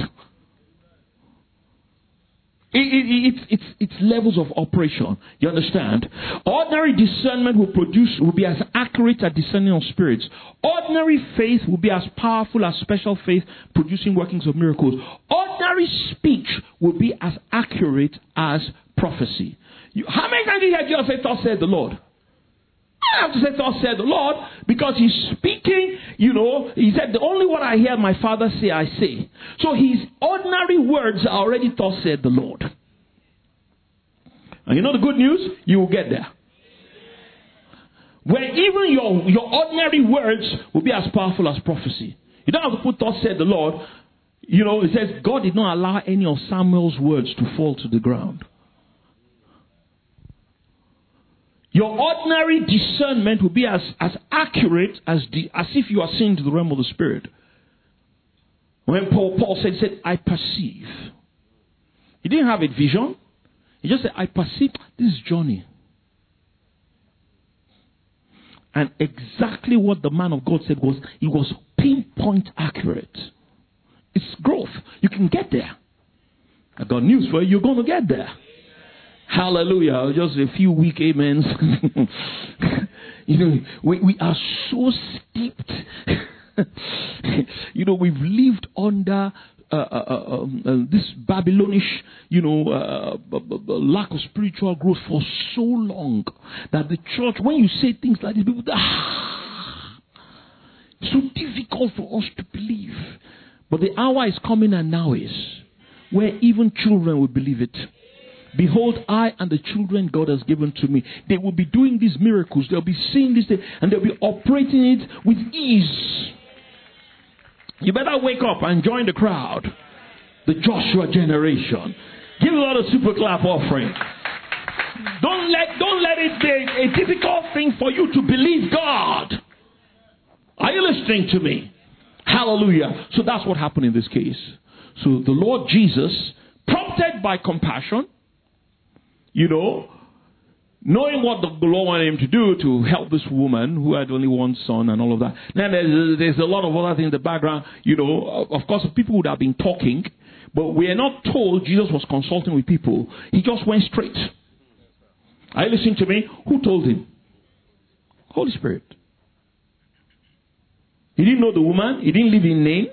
It, it, it, it's, it's levels of operation. You understand? Ordinary discernment will produce, will be as accurate as discerning of spirits. Ordinary faith will be as powerful as special faith, producing workings of miracles. Ordinary speech will be as accurate as prophecy. You, how many times did you hear Jesus say, thus said the Lord? I have to say, thus said the Lord, because he's speaking, you know, he said, the only word I hear my Father say, I say. So his ordinary words are already thus said the Lord. And you know the good news? You will get there. Where even your, your ordinary words will be as powerful as prophecy. You don't have to put thus said the Lord. You know, it says, God did not allow any of Samuel's words to fall to the ground. Your ordinary discernment will be as, as accurate as, the, as if you are seeing to the realm of the Spirit. When Paul, Paul said, he said, I perceive. He didn't have a vision. He just said, I perceive this journey. And exactly what the man of God said was, it was pinpoint accurate. It's growth. You can get there. I got news for you. You're going to get there. Hallelujah. Just a few weak amens. You know, we, we are so steeped. You know, we've lived under uh, uh, um, uh, this Babylonish, you know, uh, b- b- b- lack of spiritual growth for so long that the church, when you say things like this, people, ah, it's so difficult for us to believe. But the hour is coming, and now is, where even children will believe it. Behold, I and the children God has given to me. They will be doing these miracles. They'll be seeing this thing, and they'll be operating it with ease. You better wake up and join the crowd. The Joshua generation. Give a lot of super clap offering. Don't let, don't let it be a difficult thing for you to believe God. Are you listening to me? Hallelujah. So that's what happened in this case. So the Lord Jesus, prompted by compassion, you know, knowing what the Lord wanted him to do to help this woman who had only one son and all of that. Then there's, there's a lot of other things in the background. You know, of course, people would have been talking, but we are not told Jesus was consulting with people. He just went straight. Are you listening to me? Who told him? Holy Spirit. He didn't know the woman. He didn't leave his name.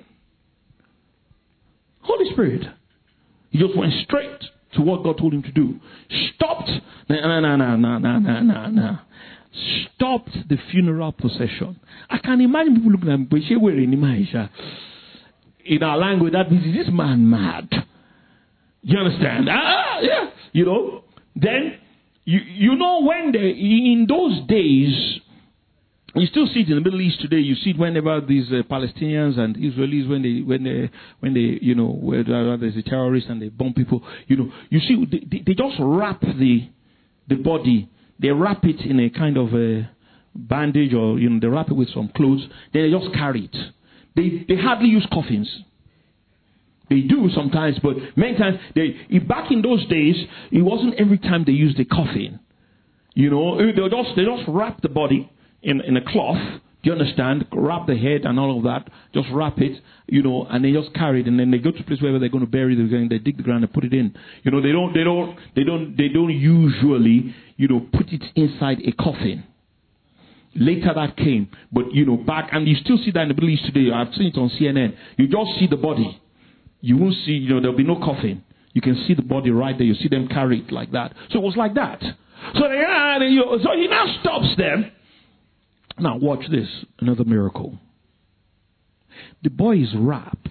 Holy Spirit. He just went straight to what God told him to do. Stopped. Nah, nah, nah, nah, nah, nah, nah, nah. Stopped the funeral procession. I can imagine people looking at me. In our language, that means, is this man mad? You understand? Ah, yeah. You know, then, you, you know, when they, in those days, you still see it in the Middle East today. You see it whenever these uh, Palestinians and Israelis, when they, when they, when they, you know, where there's a terrorist and they bomb people, you know, you see, they, they just wrap the, the body. They wrap it in a kind of a bandage, or, you know, they wrap it with some clothes. Then they just carry it. They, they hardly use coffins. They do sometimes, but many times, they, back in those days, it wasn't every time they used a coffin. You know, they just, they just wrap the body in, in a cloth. Do you understand? Wrap the head and all of that. Just wrap it, you know, and they just carry it, and then they go to a place where they're going to bury the going, they dig the ground and put it in. You know, they don't, they don't, they don't, they don't usually, you know, put it inside a coffin. Later that came, but you know, back, and you still see that in the Middle East today. I've seen it on C N N. You just see the body. You won't see, you know, there'll be no coffin. You can see the body right there. You see them carry it like that. So it was like that. So they, uh, they, so he now stops them. Now watch this, another miracle. The boy is wrapped.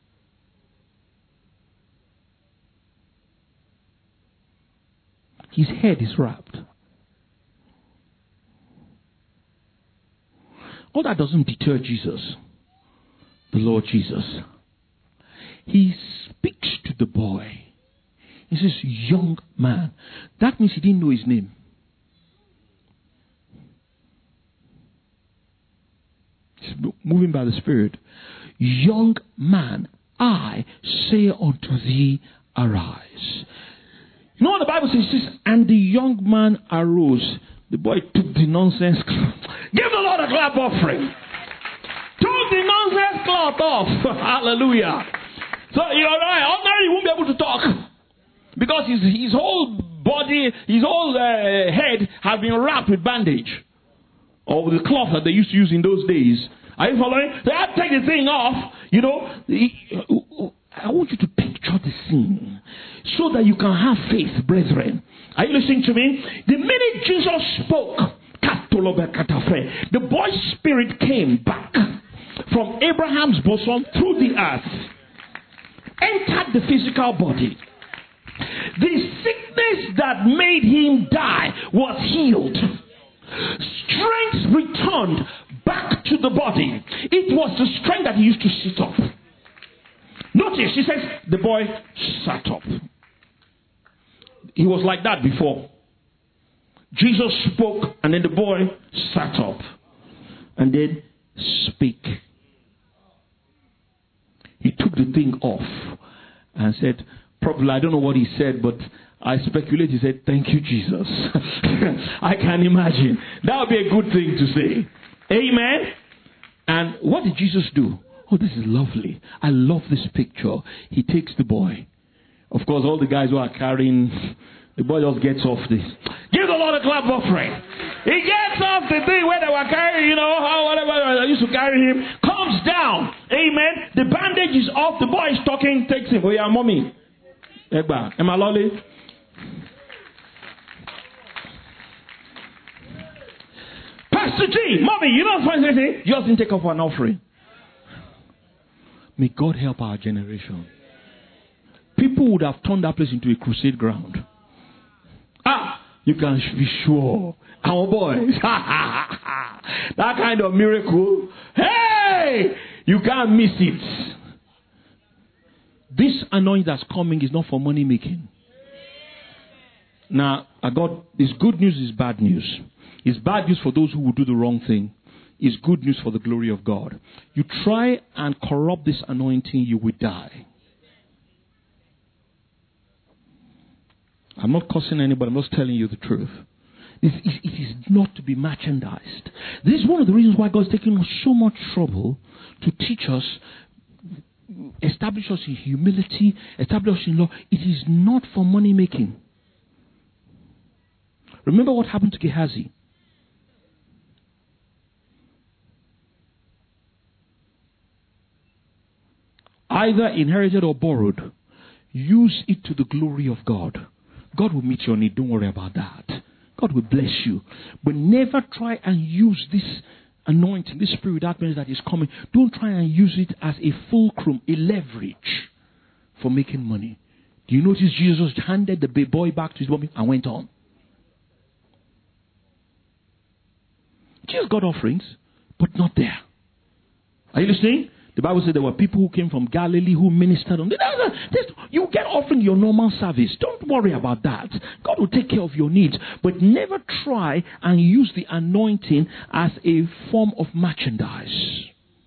His head is wrapped. All that doesn't deter Jesus, the Lord Jesus. He speaks to the boy. He says, young man. That means he didn't know his name. He's moving by the Spirit. Young man, I say unto thee, arise. You know what the Bible says? It says, and the young man arose. The boy took the nonsense cloth. Give the Lord a clap offering. Took the nonsense cloth off. Hallelujah. So, you're right. Ordinarily, he won't be able to talk. Because his, his whole body, his whole uh, head has been wrapped with bandage. Or with the cloth that they used to use in those days. Are you following? They had to take the thing off. You know, I want you to picture the scene so that you can have faith, brethren. Are you listening to me? The minute Jesus spoke, the boy's spirit came back from Abraham's bosom through the earth, entered the physical body. The sickness that made him die was healed. Strength returned back to the body. It was the strength that he used to sit up. Notice, he says, the boy sat up. He was like that before. Jesus spoke, and then the boy sat up. And then speak. He took the thing off and said, probably, I don't know what he said, but I speculate he said, thank you, Jesus. I can imagine. That would be a good thing to say. Amen. And what did Jesus do? Oh, this is lovely. I love this picture. He takes the boy. Of course, all the guys who are carrying, the boy just gets off this. Give the Lord a clap offering. He gets off the thing where they were carrying, you know, how whatever I used to carry him, comes walks down. Amen. The bandage is off. The boy is talking. Takes him. Oh yeah, mommy. Egba. Am I lolly? Pastor G, mommy, you know what I'm saying? Just didn't take up an offering. May God help our generation. People would have turned that place into a crusade ground. Ah, you can be sure. Our boys. That kind of miracle. Hey, you can't miss it. This anointing that's coming is not for money making. Now, I got this good news is bad news. It's bad news for those who will do the wrong thing. It's good news for the glory of God. You try and corrupt this anointing, you will die. I'm not cursing anybody, I'm just telling you the truth. It is, it is not to be merchandised. This is one of the reasons why God's taking us so much trouble to teach us, establish us in humility, establish us in law. It is not for money making. Remember what happened to Gehazi? Either inherited or borrowed. Use it to the glory of God. God will meet your need. Don't worry about that. God will bless you. But never try and use this anointing, this spirit that is coming. Don't try and use it as a fulcrum, a leverage for making money. Do you notice Jesus handed the boy back to his mommy and went on? Jesus got offerings, but not there. Are you listening? The Bible said there were people who came from Galilee who ministered on. You get offering your normal service. Don't worry about that. God will take care of your needs. But never try and use the anointing as a form of merchandise.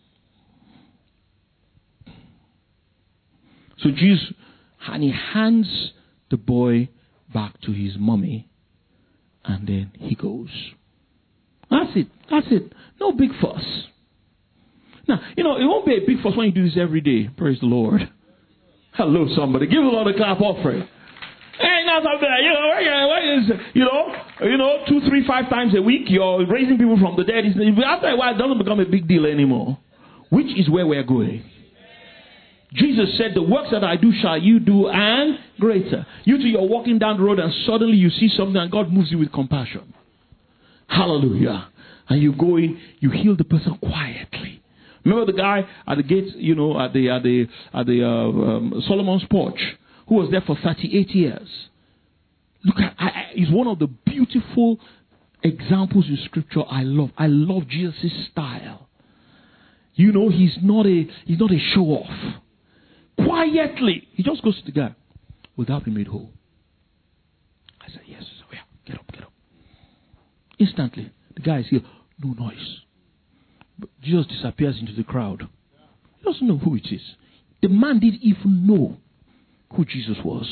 So Jesus, and he hands the boy back to his mommy, and then he goes. That's it. That's it. No big fuss. Now, you know, it won't be a big fuss when you do this every day. Praise the Lord. Hello, somebody. Give a lot of clap offering. Hey, not something like, you know, what is, you know, you know, two, three, five times a week, you're raising people from the dead. After a while, it doesn't become a big deal anymore. Which is where we're going. Jesus said, the works that I do shall you do, and greater. You two, you're walking down the road and suddenly you see something and God moves you with compassion. Hallelujah. And you go in, you heal the person quietly. Remember the guy at the gate, you know, at the at the at the uh, um, Solomon's porch, who was there for thirty-eight years. Look at, I, I, he's one of the beautiful examples in Scripture I love. I love Jesus' style. You know, he's not a he's not a show off. Quietly, he just goes to the guy. Will thou be made whole? I said, yes. So yeah, get up, get up. Instantly, the guy is here. No noise. But Jesus disappears into the crowd. He doesn't know who it is. The man didn't even know who Jesus was.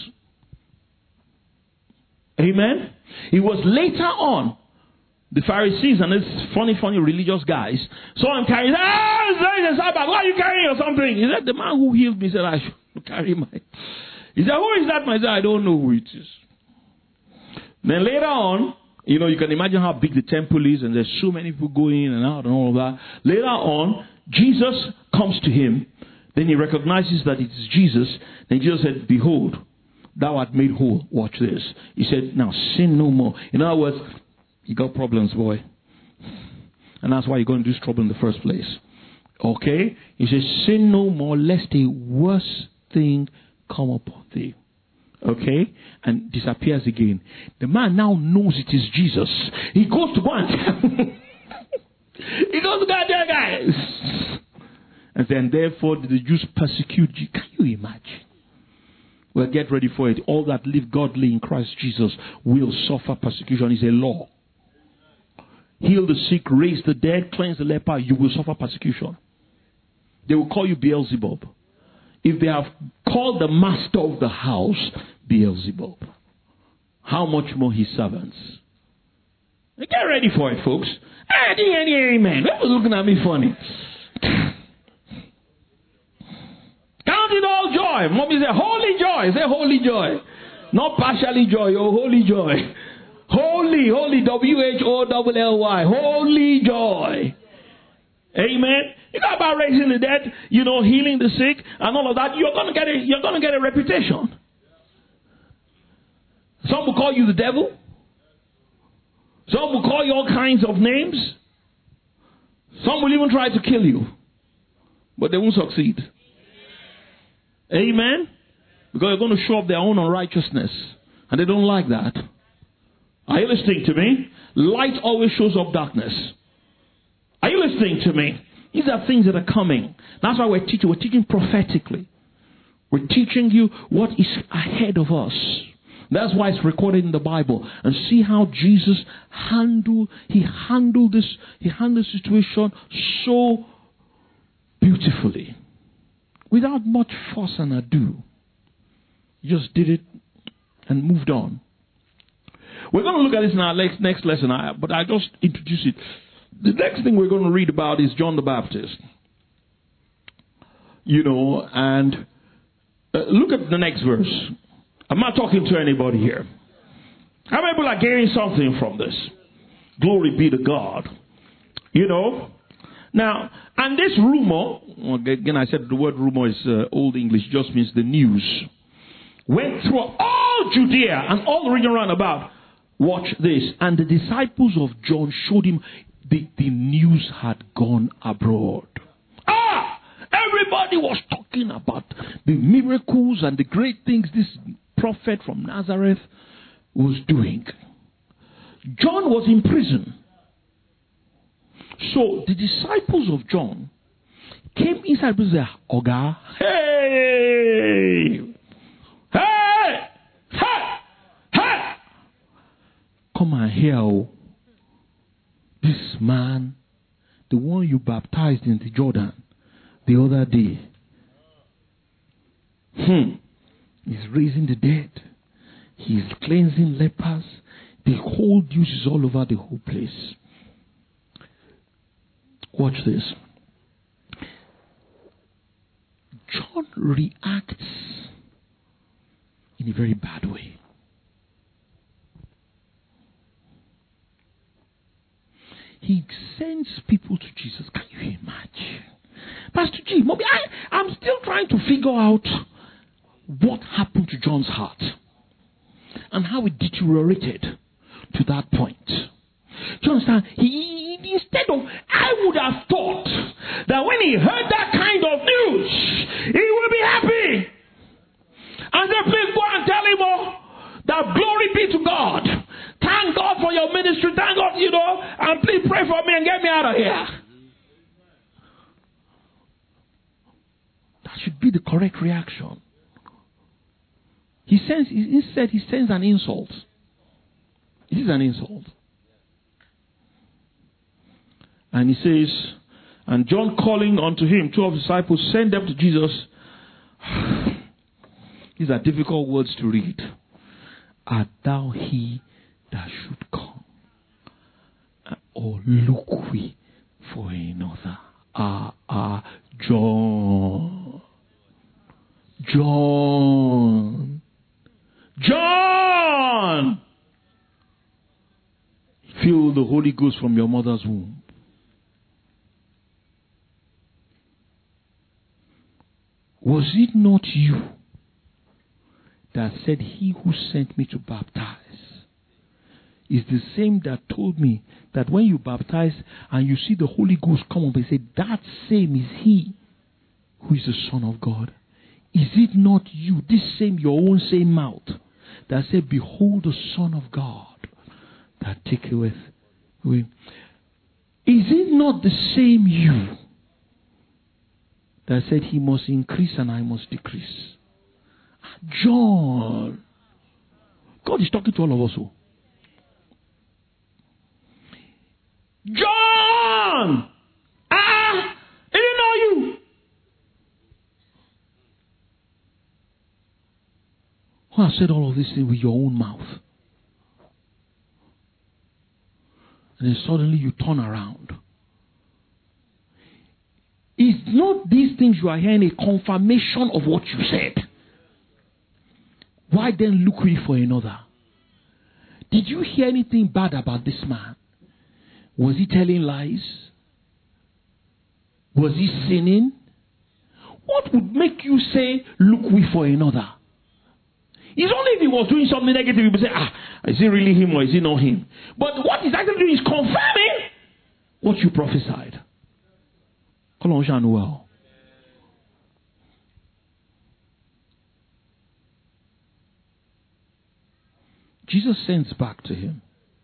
Amen? It was later on, the Pharisees and these funny, funny religious guys saw him carrying, ah, it's a Sabbath. Why are you carrying or something? He said, the man who healed me said, I should carry my. He said, who is that? I said, I don't know who it is. Then later on, you know, you can imagine how big the temple is, and there's so many people going in and out and all of that. Later on, Jesus comes to him. Then he recognizes that it is Jesus. Then Jesus said, behold, thou art made whole. Watch this. He said, now sin no more. In other words, you got problems, boy. And that's why you're going to do this trouble in the first place. Okay? He says, sin no more, lest a worse thing come upon thee. Okay? And disappears again. The man now knows it is Jesus. He goes to go and tell He goes to go and tell guys. And then therefore the Jews persecute you. Can you imagine? Well, get ready for it. All that live godly in Christ Jesus will suffer persecution. It's a law. Heal the sick, raise the dead, cleanse the leper. You will suffer persecution. They will call you Beelzebub. If they have called the master of the house Beelzebub, how much more his servants? Get ready for it, folks. I didn't hear any amen. They was looking at me funny. Count it all joy. Mommy said, holy joy. Say holy joy. Not partially joy, or holy joy. Holy, holy, W H O L L Y. Holy joy. Amen. You know about raising the dead, you know, healing the sick and all of that. You're gonna get a you're gonna get a reputation. Some will call you the devil. Some will call you all kinds of names. Some will even try to kill you. But they won't succeed. Amen. Because they're going to show up their own unrighteousness. And they don't like that. Are you listening to me? Light always shows up darkness. Are you listening to me? These are things that are coming. That's why we're teaching. We're teaching prophetically. We're teaching you what is ahead of us. That's why it's recorded in the Bible. And see how Jesus handled, he handled this, he handled the situation so beautifully. Without much fuss and ado. He just did it and moved on. We're going to look at this in our next, next lesson, but I just introduce it. The next thing we're going to read about is John the Baptist. You know, and uh, look at the next verse. I'm not talking to anybody here. How many people are gaining something from this? Glory be to God. You know. Now, and this rumor, again I said the word rumor is uh, Old English, just means the news. Went through all Judea and all the region round about. Watch this. And the disciples of John showed him the, the news had gone abroad. Ah! Everybody was talking about the miracles and the great things this prophet from Nazareth was doing. John was in prison. So the disciples of John came inside and said, Oga, hey! Hey! Hey! Hey! Come and hear, oh, this man, the one you baptized in the Jordan the other day. Hmm. He's raising the dead. He's cleansing lepers. The whole news is all over the whole place. Watch this. John reacts in a very bad way. He sends people to Jesus. Can you imagine? Pastor G, Mommy, I, I'm still trying to figure out what happened to John's heart and how it deteriorated to that point. Do you understand? He, instead of, I would have thought that when he heard that kind of news, he would be happy. And then please go and tell him, oh, that glory be to God. Thank God for your ministry. Thank God, you know, and please pray for me and get me out of here. That should be the correct reaction. He sends, instead, he sends an insult. It is an insult. And he says, and John calling unto him, two of his disciples, send them to Jesus. These are difficult words to read. Art thou he that should come? Or look we for another? Ah, ah, John. John. John. Feel the Holy Ghost from your mother's womb. Was it not you that said, he who sent me to baptize is the same that told me that when you baptize and you see the Holy Ghost come up, and say, that same is he who is the Son of God? Is it not you, this same, your own same mouth, that said, behold the Son of God that taketh away? Is it not the same you that said he must increase and I must decrease? John. God is talking to all of us. Oh. John! Ah! It didn't know you. Who has said all of this thing with your own mouth? And then suddenly you turn around. Is not these things you are hearing a confirmation of what you said? Why then look we for another? Did you hear anything bad about this man? Was he telling lies? Was he sinning? What would make you say, look we for another? It's only if he was doing something negative, you would say, ah, is it really him or is it not him? But what he's actually doing is confirming what you prophesied. Colossians well. Jesus sends back to him.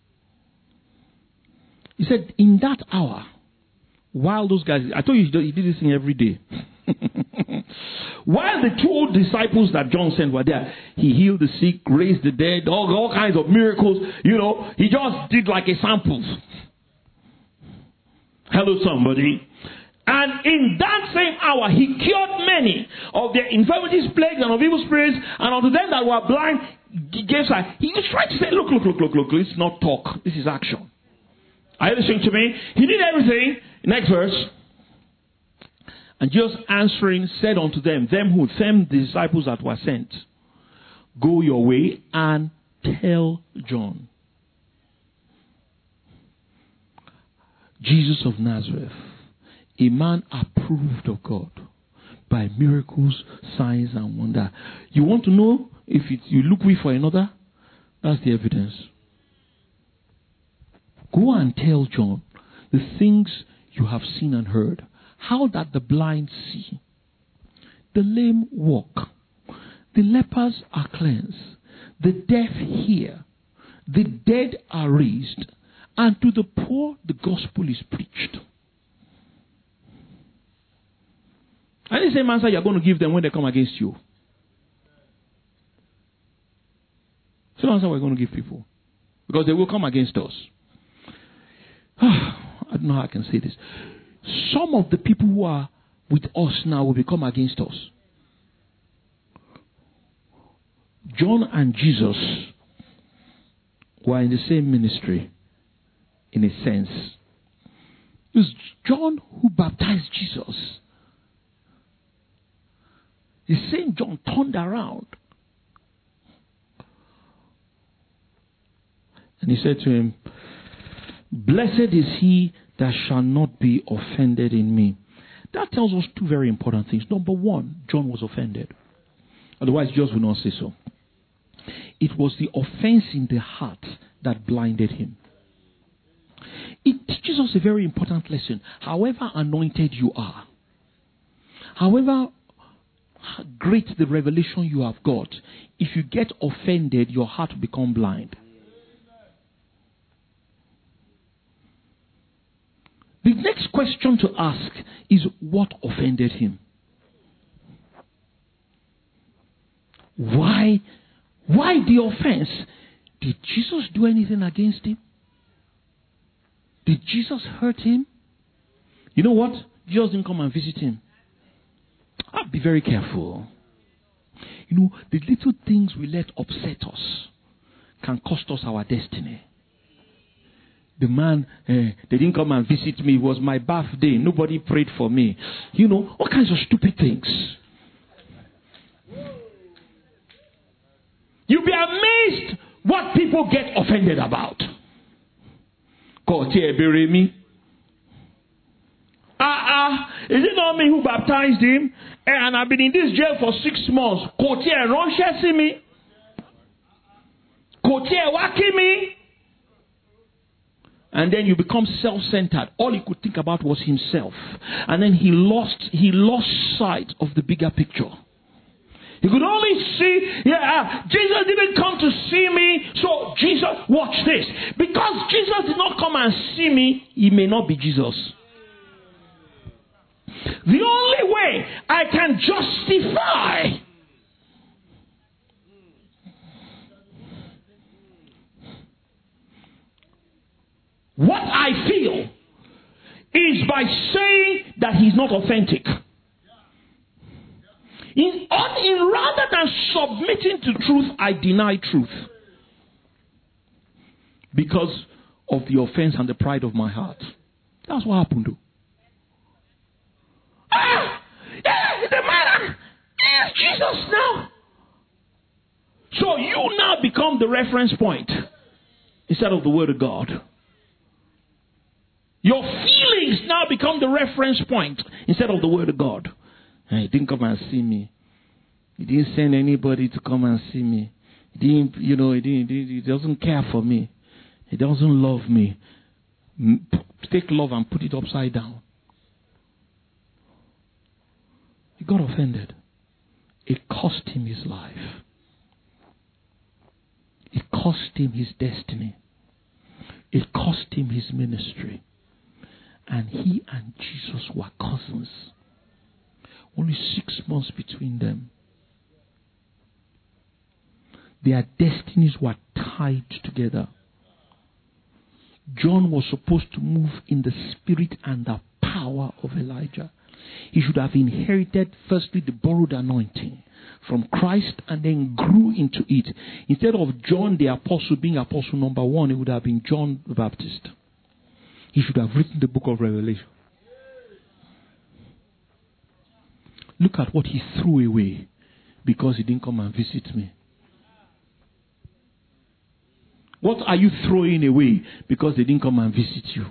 He said, in that hour, while those guys, I told you he did this thing every day. While the two disciples that John sent were there, he healed the sick, raised the dead, all, all kinds of miracles. You know, he just did like a sample. Hello, somebody. And in that same hour, he cured many of their infirmities, plagues, and of evil spirits, and unto them that were blind, gave sight. He was trying to say, look, look, look, look, look, it's not talk. This is action. Are you listening to me? He did everything. Next verse. And just answering said unto them, them who, them the disciples that were sent, go your way and tell John. Jesus of Nazareth, a man approved of God by miracles, signs, and wonder. You want to know if it, you look we for another? That's the evidence. Go and tell John the things you have seen and heard. How that the blind see, the lame walk, the lepers are cleansed, the deaf hear, the dead are raised, and to the poor the gospel is preached. And the same answer you're going to give them when they come against you. So the answer we're going to give people. Because they will come against us. I don't know how I can say this. Some of the people who are with us now will become against us. John and Jesus were in the same ministry, in a sense. It was John who baptized Jesus. The same John turned around. And he said to him, blessed is he that shall not be offended in me. That tells us two very important things. Number one, John was offended. Otherwise, Jesus would not say so. It was the offense in the heart that blinded him. It teaches us a very important lesson. However anointed you are, however great the revelation you have got, if you get offended, your heart will become blind. The next question to ask is, what offended him? Why? Why the offense? Did Jesus do anything against him? Did Jesus hurt him? You know what? Jesus didn't come and visit him. I'll be very careful. You know, the little things we let upset us can cost us our destiny. The man, uh, they didn't come and visit me. It was my birthday. Nobody prayed for me. You know, all kinds of stupid things. You'll be amazed what people get offended about. Ah, ah, is it not me who baptized him? And I've been in this jail for six months. Kotier, Ronche see me. Kotier, waki me. And then you become self-centered. All he could think about was himself. And then he lost, he lost sight of the bigger picture. He could only see, yeah, Jesus didn't come to see me, so Jesus, watch this. Because Jesus did not come and see me, he may not be Jesus. The only way I can justify what I feel is by saying that he's not authentic. In, on, in rather than submitting to truth, I deny truth. Because of the offense and the pride of my heart. That's what happened to. Ah! Yeah, the man is Jesus now. So you now become the reference point instead of the word of God. Your feelings now become the reference point instead of the word of God. And he didn't come and see me. He didn't send anybody to come and see me. He didn't, you know, he, didn't, he doesn't care for me. He doesn't love me. Take love and put it upside down. He got offended. It cost him his life. It cost him his destiny. It cost him his ministry. And he and Jesus were cousins. Only six months between them. Their destinies were tied together. John was supposed to move in the spirit and the power of Elijah. He should have inherited firstly the borrowed anointing from Christ and then grew into it. Instead of John the apostle being apostle number one, it would have been John the Baptist. He should have written the book of Revelation. Look at what he threw away because he didn't come and visit me. What are you throwing away because they didn't come and visit you?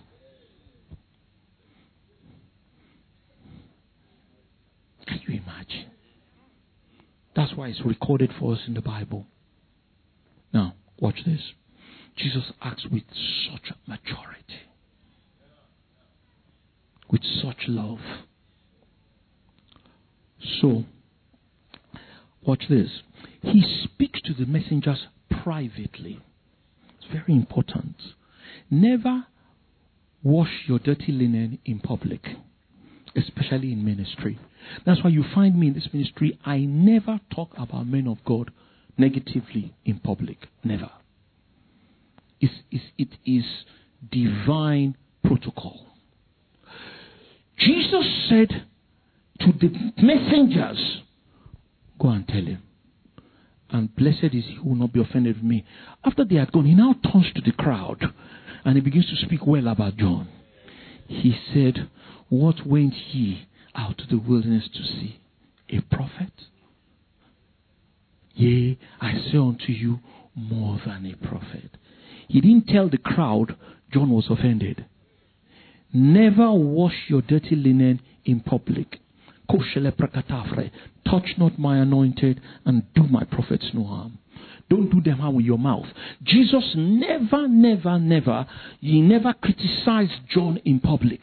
Can you imagine? That's why it's recorded for us in the Bible. Now, watch this. Jesus acts with such maturity, with such love. So, watch this. He speaks to the messengers privately. It's very important. Never wash your dirty linen in public, especially in ministry. That's why you find me in this ministry. I never talk about men of God negatively in public. Never. It's, it's, it is divine protocol. Jesus said to the messengers, go and tell him. And blessed is he who will not be offended with me. After they had gone, he now turns to the crowd and he begins to speak well about John. He said, what went ye out to the wilderness to see? A prophet? Yea, I say unto you, more than a prophet. He didn't tell the crowd John was offended. Never wash your dirty linen in public. Touch not my anointed and do my prophets no harm. Don't do them harm with your mouth. Jesus never, never, never, he never criticized John in public.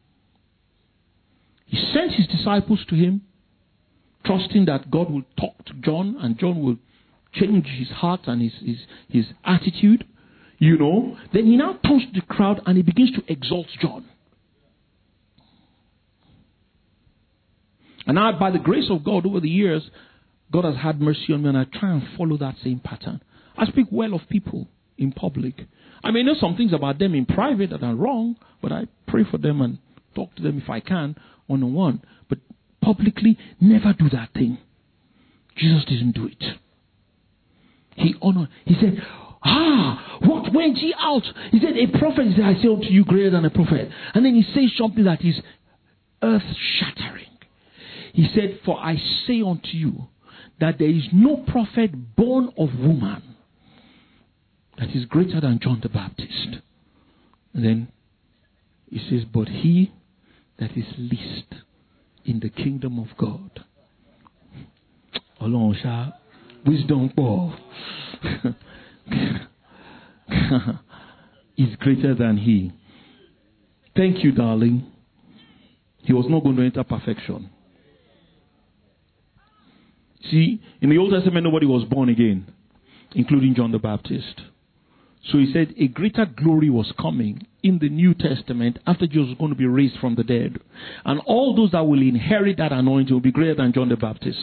He sent his disciples to him, trusting that God will talk to John and John will change his heart and his, his, his attitude. You know. Then he now turns to the crowd and he begins to exalt John. And now, by the grace of God, over the years, God has had mercy on me, and I try and follow that same pattern. I speak well of people in public. I may know some things about them in private that are wrong, but I pray for them and talk to them if I can, one-on-one. But publicly, never do that thing. Jesus didn't do it. He honored. He said, ah, what went ye out? He said, a prophet, he said, I say unto you greater than a prophet. And then he says something that is earth-shattering. He said, for I say unto you that there is no prophet born of woman that is greater than John the Baptist. And then he says, but he that is least in the kingdom of God. Wisdom is greater than he. Thank you, darling. He was not going to enter perfection. See, in the Old Testament, nobody was born again, including John the Baptist. So he said a greater glory was coming in the New Testament after Jesus was going to be raised from the dead. And all those that will inherit that anointing will be greater than John the Baptist.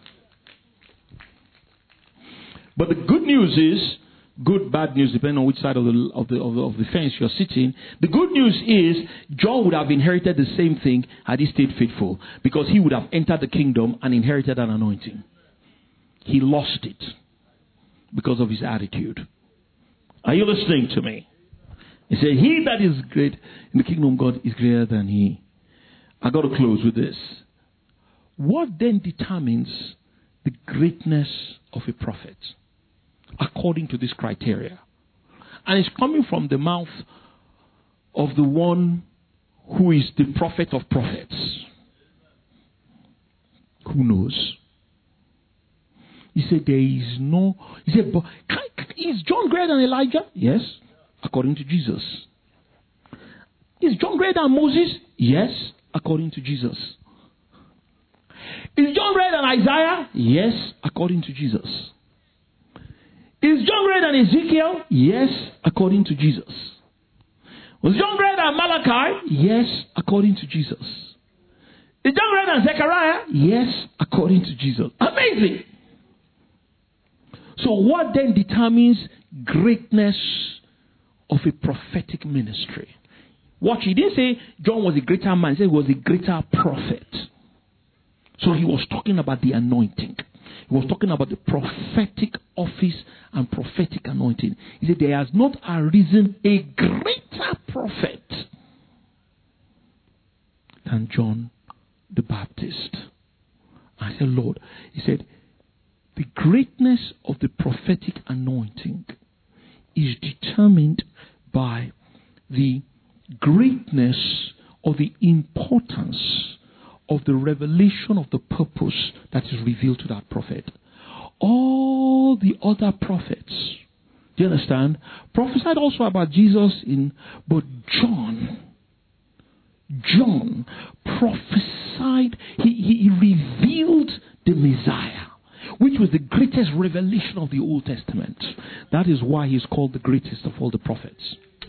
But the good news is, good, bad news, depending on which side of the, of the, of the, of the fence you're sitting. The good news is, John would have inherited the same thing had he stayed faithful, because he would have entered the kingdom and inherited an anointing. He lost it because of his attitude. Are you listening to me? He said, he that is great in the kingdom of God is greater than he. I got to close with this. What then determines the greatness of a prophet? According to this criteria. And it's coming from the mouth of the one who is the prophet of prophets? Who knows? He said, there is no... He said, but can, is John greater than Elijah? Yes, according to Jesus. Is John greater than Moses? Yes, according to Jesus. Is John greater than Isaiah? Yes, according to Jesus. Is John greater than Ezekiel? Yes, according to Jesus. Was John greater than Malachi? Yes, according to Jesus. Is John greater than Zechariah? Yes, according to Jesus. Amazing. So what then determines greatness of a prophetic ministry? Watch, he didn't say John was a greater man. He said he was a greater prophet. So he was talking about the anointing. He was talking about the prophetic office and prophetic anointing. He said there has not arisen a greater prophet than John the Baptist. I said, Lord, he said, the greatness of the prophetic anointing is determined by the greatness or the importance of the revelation of the purpose that is revealed to that prophet. All the other prophets, do you understand, prophesied also about Jesus in, but John, John prophesied, he, he revealed the Messiah, which was the greatest revelation of the Old Testament. That is why he is called the greatest of all the prophets.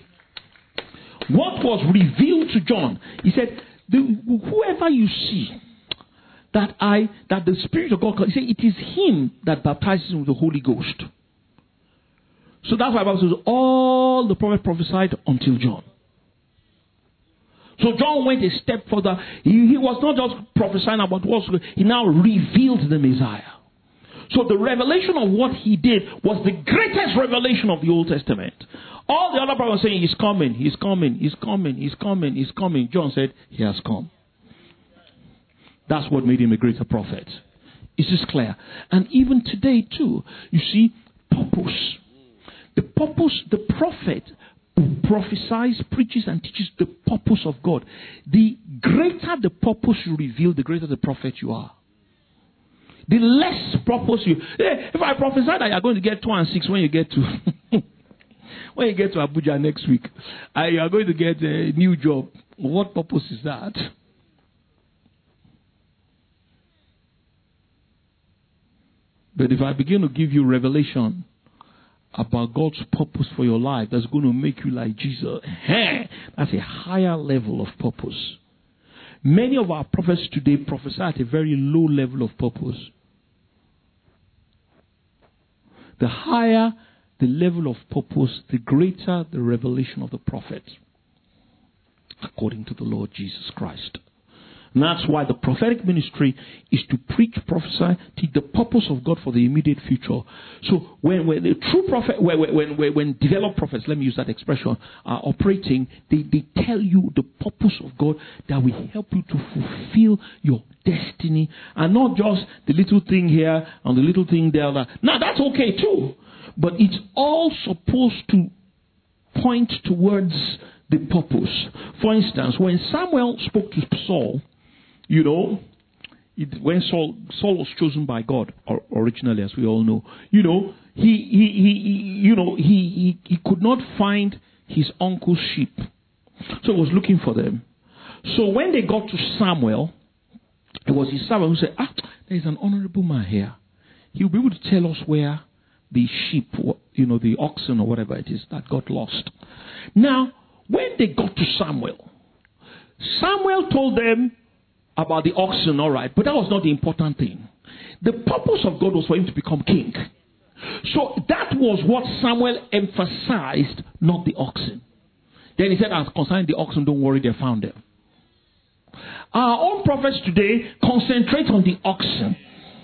What was revealed to John? He said, the, whoever you see that I that the Spirit of God, he said, it is him that baptizes with the Holy Ghost. So that's why the Bible says all the prophets prophesied until John. So John went a step further. He, he was not just prophesying about what was, he now revealed the Messiah. So the revelation of what he did was the greatest revelation of the Old Testament. All the other prophets were saying, he's coming, he's coming, he's coming, he's coming, he's coming. John said, he has come. That's what made him a greater prophet. Is this clear? And even today too, you see, purpose. The purpose, the prophet prophesies, preaches and teaches the purpose of God. The greater the purpose you reveal, the greater the prophet you are. The less purpose you... Hey, if I prophesy that you're going to get two and six when you get to... when you get to Abuja next week, uh, you are going to get a new job. What purpose is that? But if I begin to give you revelation about God's purpose for your life that's going to make you like Jesus, hey, that's a higher level of purpose. Many of our prophets today prophesy at a very low level of purpose. The higher the level of purpose, the greater the revelation of the prophet, according to the Lord Jesus Christ. And that's why the prophetic ministry is to preach, prophesy, teach the purpose of God for the immediate future. So when, when the true prophet, when, when, when, when developed prophets, let me use that expression, are operating, they, they tell you the purpose of God that will help you to fulfill your destiny, and not just the little thing here and the little thing there. Now that's okay too, but it's all supposed to point towards the purpose. For instance, when Samuel spoke to Saul, you know, it, when Saul, Saul was chosen by God or, originally, as we all know, you know, he, he, he, he you know, he, he, he could not find his uncle's sheep, so he was looking for them. So when they got to Samuel, it was his servant who said, "Ah, there is an honorable man here. He will be able to tell us where the sheep, you know, the oxen or whatever it is that got lost." Now, when they got to Samuel, Samuel told them about the oxen, all right, but that was not the important thing. The purpose of God was for him to become king. So that was what Samuel emphasized, not the oxen. Then he said, as concerning the oxen, don't worry, they found them. Our own prophets today concentrate on the oxen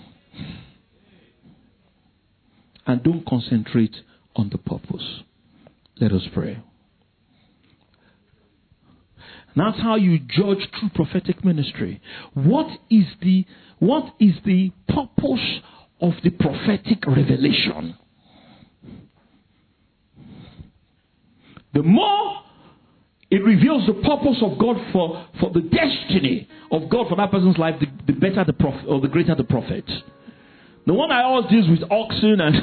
and don't concentrate on the purpose. Let us pray. That's how you judge true prophetic ministry. What is the what is the purpose of the prophetic revelation? The more it reveals the purpose of God for, for the destiny of God for that person's life, the, the better the prophet, or the greater the prophet. The one I always deals with oxen and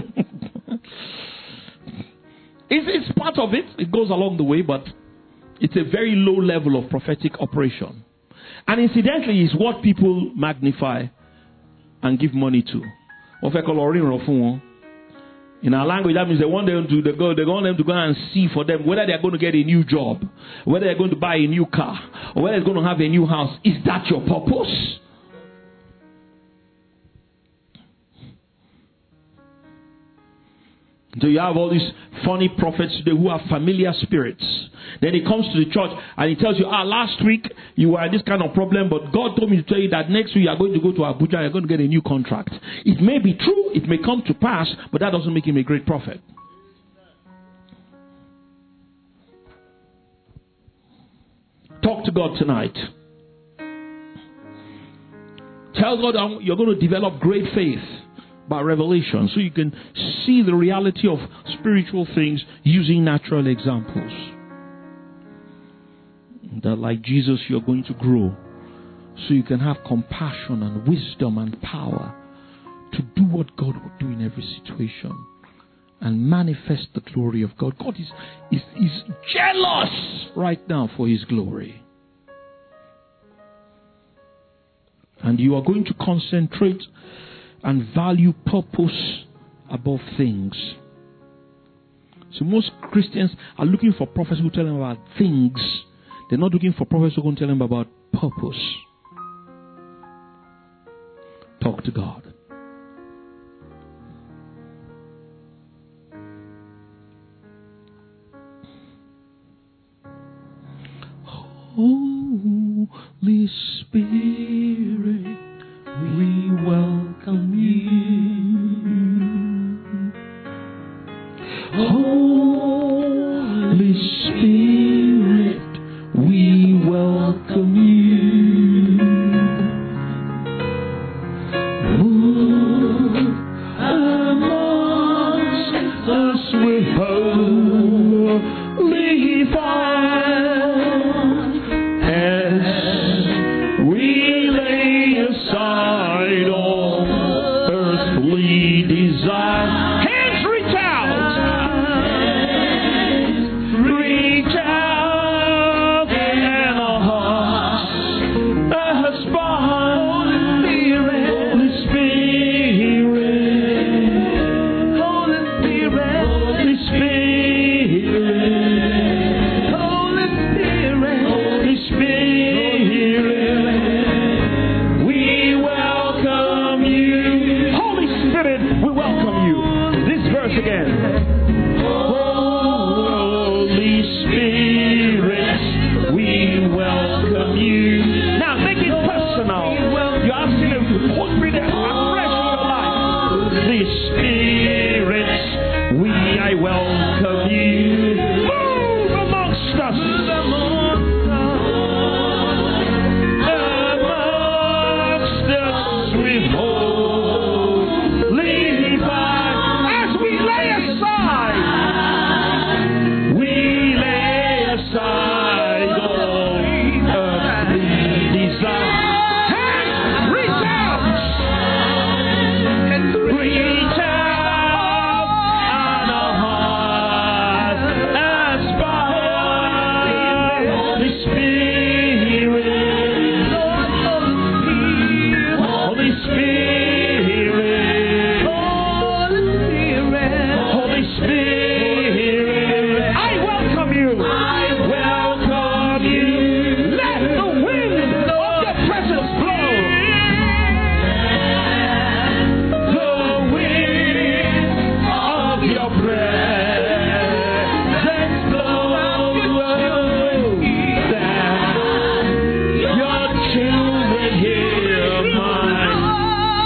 it's, it's part of it. It goes along the way, but it's a very low level of prophetic operation. And incidentally, it's what people magnify and give money to. In our language, that means they want them to they go, they want them to go and see for them whether they are going to get a new job, whether they're going to buy a new car, or whether they're going to have a new house. Is that your purpose? So you have all these funny prophets today who have familiar spirits. Then he comes to the church and he tells you, ah, last week you were in this kind of problem, but God told me to tell you that next week you are going to go to Abuja, you're going to get a new contract. It may be true, it may come to pass, but that doesn't make him a great prophet. Talk to God tonight. Tell God you're going to develop great faith by revelation, so you can see the reality of spiritual things using natural examples. That like Jesus, you're going to grow, so you can have compassion and wisdom and power to do what God would do in every situation and manifest the glory of God. God is, is, is jealous right now for His glory. And you are going to concentrate and value purpose above things. So most Christians are looking for prophets who tell them about things. They're not looking for prophets who can tell them about purpose. Talk to God. Holy Spirit, we welcome you. Holy Spirit, we welcome you. Move amongst us with holy fire as we lay aside all earthly desire. Hands reach out. Reach out and our hearts aspire. Holy Spirit, Holy Spirit, Holy Spirit, Holy Spirit, Holy Spirit, we welcome you. Holy Spirit, we welcome you. This verse again. Holy Spirit, we welcome you. Now make it personal. You're asking Him to put me there afresh in your life. Holy Spirit, we I welcome you. Move amongst us. Amongst us with holy fire. As we lay aside, we lay aside all earthly desire. Hands, reach out. Reach out and our hearts aspire. Holy Spirit, Holy Spirit, Holy Spirit, I welcome you. I welcome you. Let the wind of your presence blow. The wind of your presence blow. That your children hear my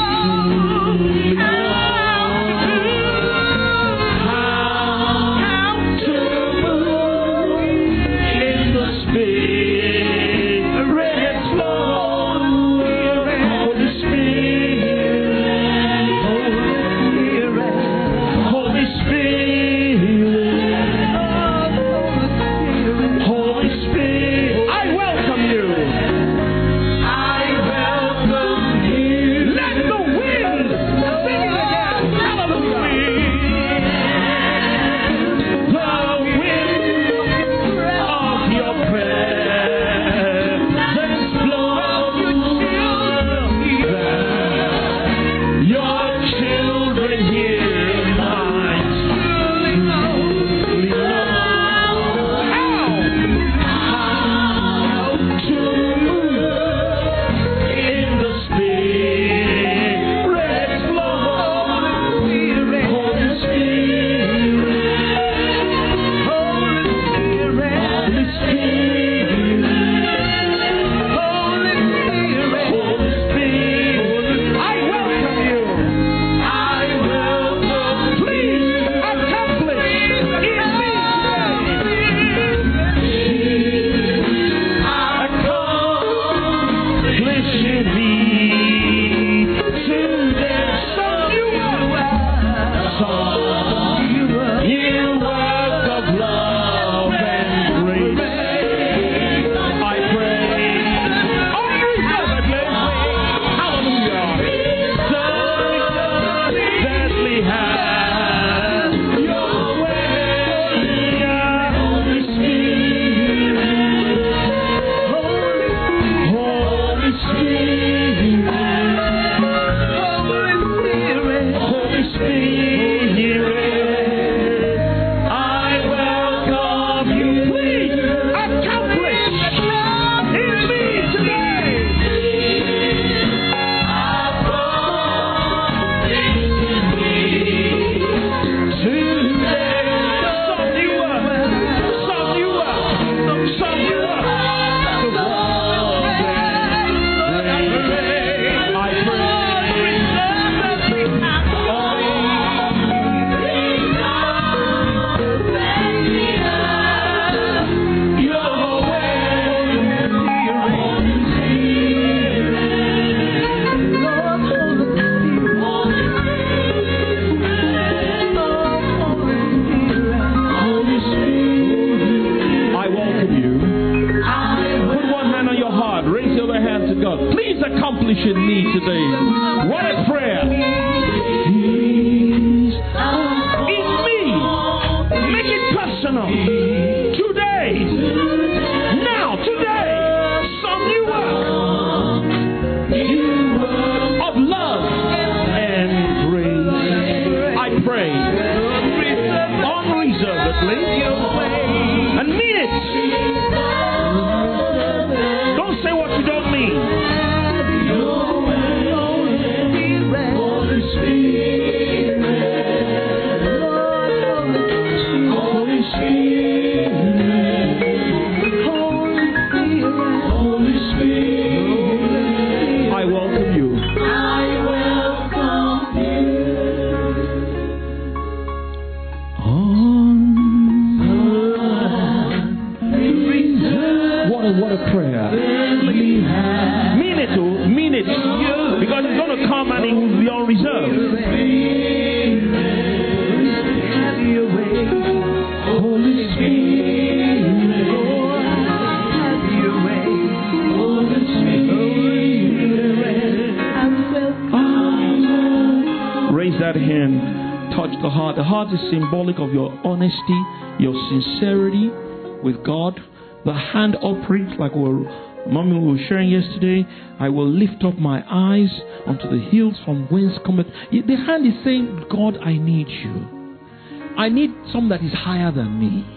Symbolic of your honesty, your sincerity with God. The hand upraised, like we Mommy we were sharing yesterday. I will lift up my eyes unto the hills from whence cometh. The hand is saying, God, I need you. I need something that is higher than me.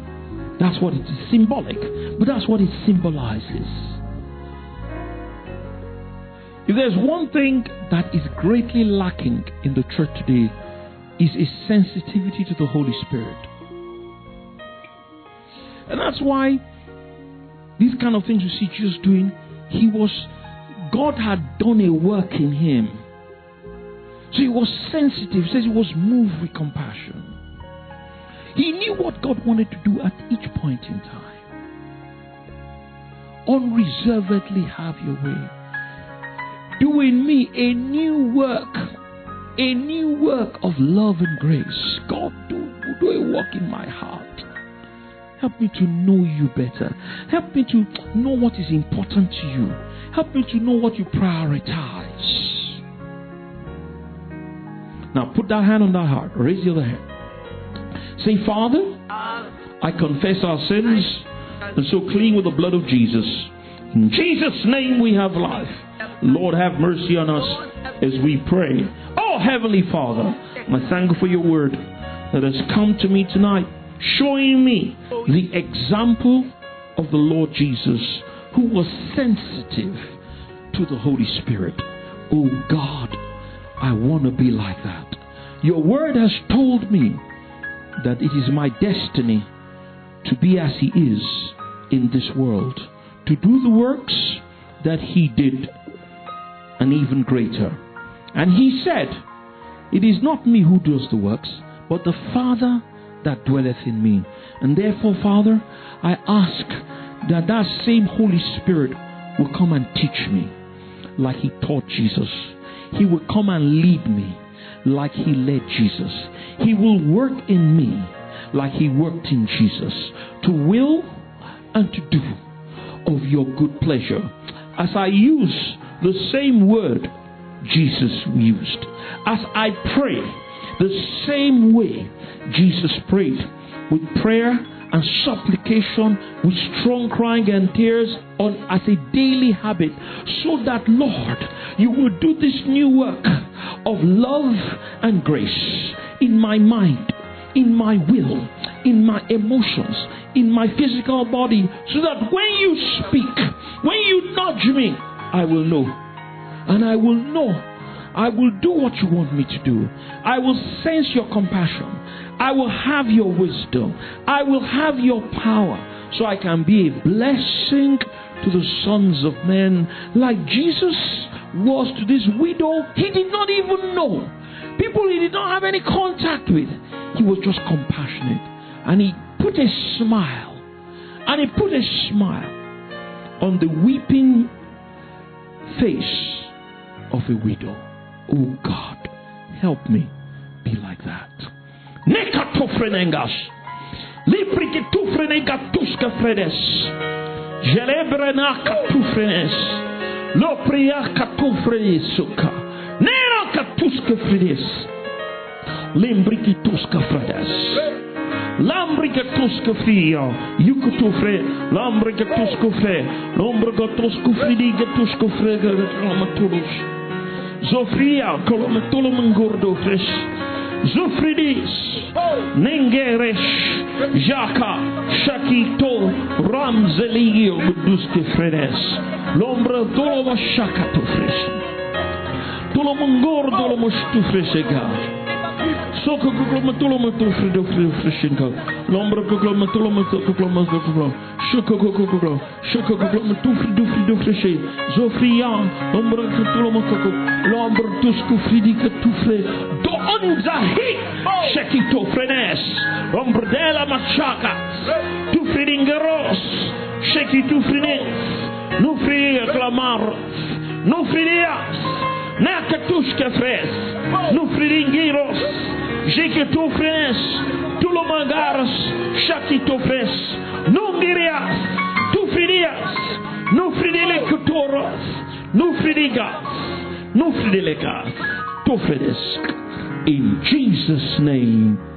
That's what it is, symbolic, but that's what it symbolizes. If there's one thing that is greatly lacking in the church today, is a sensitivity to the Holy Spirit. And that's why these kind of things you see Jesus doing, he was, God had done a work in him. So he was sensitive. He says he was moved with compassion. He knew what God wanted to do at each point in time. Unreservedly have your way. Do in me a new work. A new work of love and grace. God, do, do a work in my heart. Help me to know you better. Help me to know what is important to you. Help me to know what you prioritize. Now put that hand on that heart. Raise the other hand. Say, Father, I confess our sins and so clean with the blood of Jesus. In Jesus' name we have life. Lord, have mercy on us as we pray. Oh, Heavenly Father, I thank you for your word that has come to me tonight, showing me the example of the Lord Jesus, who was sensitive to the Holy Spirit. Oh God, I want to be like that. Your word has told me that it is my destiny to be as he is in this world, to do the works that he did, and even greater. And he said, it is not me who does the works, but the Father that dwelleth in me. And therefore, Father, I ask that that same Holy Spirit will come and teach me like he taught Jesus. He will come and lead me like he led Jesus. He will work in me like he worked in Jesus, to will and to do of your good pleasure. As I use the same word Jesus used, as I pray the same way Jesus prayed, with prayer and supplication with strong crying and tears on as a daily habit, so that, Lord, you will do this new work of love and grace in my mind, in my will, in my emotions, in my physical body, so that when you speak, when you nudge me, I will know. And I will know. I will do what you want me to do. I will sense your compassion. I will have your wisdom. I will have your power, so I can be a blessing to the sons of men, like Jesus was to this widow. He did not even know. People he did not have any contact with. He was just compassionate. And he put a smile. And he put a smile on the weeping face of a widow. Oh God, help me be like that. Nekatofrenengas. Librikitufrenegatuska fredes. Jelebrenakatufrenes. Lopriakatufrenesuka. Nerakatuska fredes. Limbrikituska fredes. Lambrikatuska fria. Yukutufre. Lambrikatuska fre. Lombrikatuska fridigatuska frega. Lamaturus. Zofria. Kolometolomangordo fresh. Zufridis, Nengeresh, Jaka, Shakito, Ramzelio, Buduske Fredes, Lombra Toloma Shakato Fresh, Tolomangor Tolomostu Freshega, Soko Kuklamatolomato Fredo Freshinka, Lombra Kuklamatolomato Kuklamato, Shoko Kokoko, Shoko Kuklamato Frido Frido Freshe, Zofria, Lombra Kuklamato, Lombra Tusku Fridika Tufre. Onzahi Shekito Frenes Ombrdela Machaka Tufridingeros Shekitu Frines Nufria Clamar Nufria Nakatushka Fres Nufridingeros Shekitu Frenes Tulomagaras Shakito Fres Nungirias Tufridias Nufridile Kutoras Nufridigas Nufridelegas Tufrides. In Jesus' name.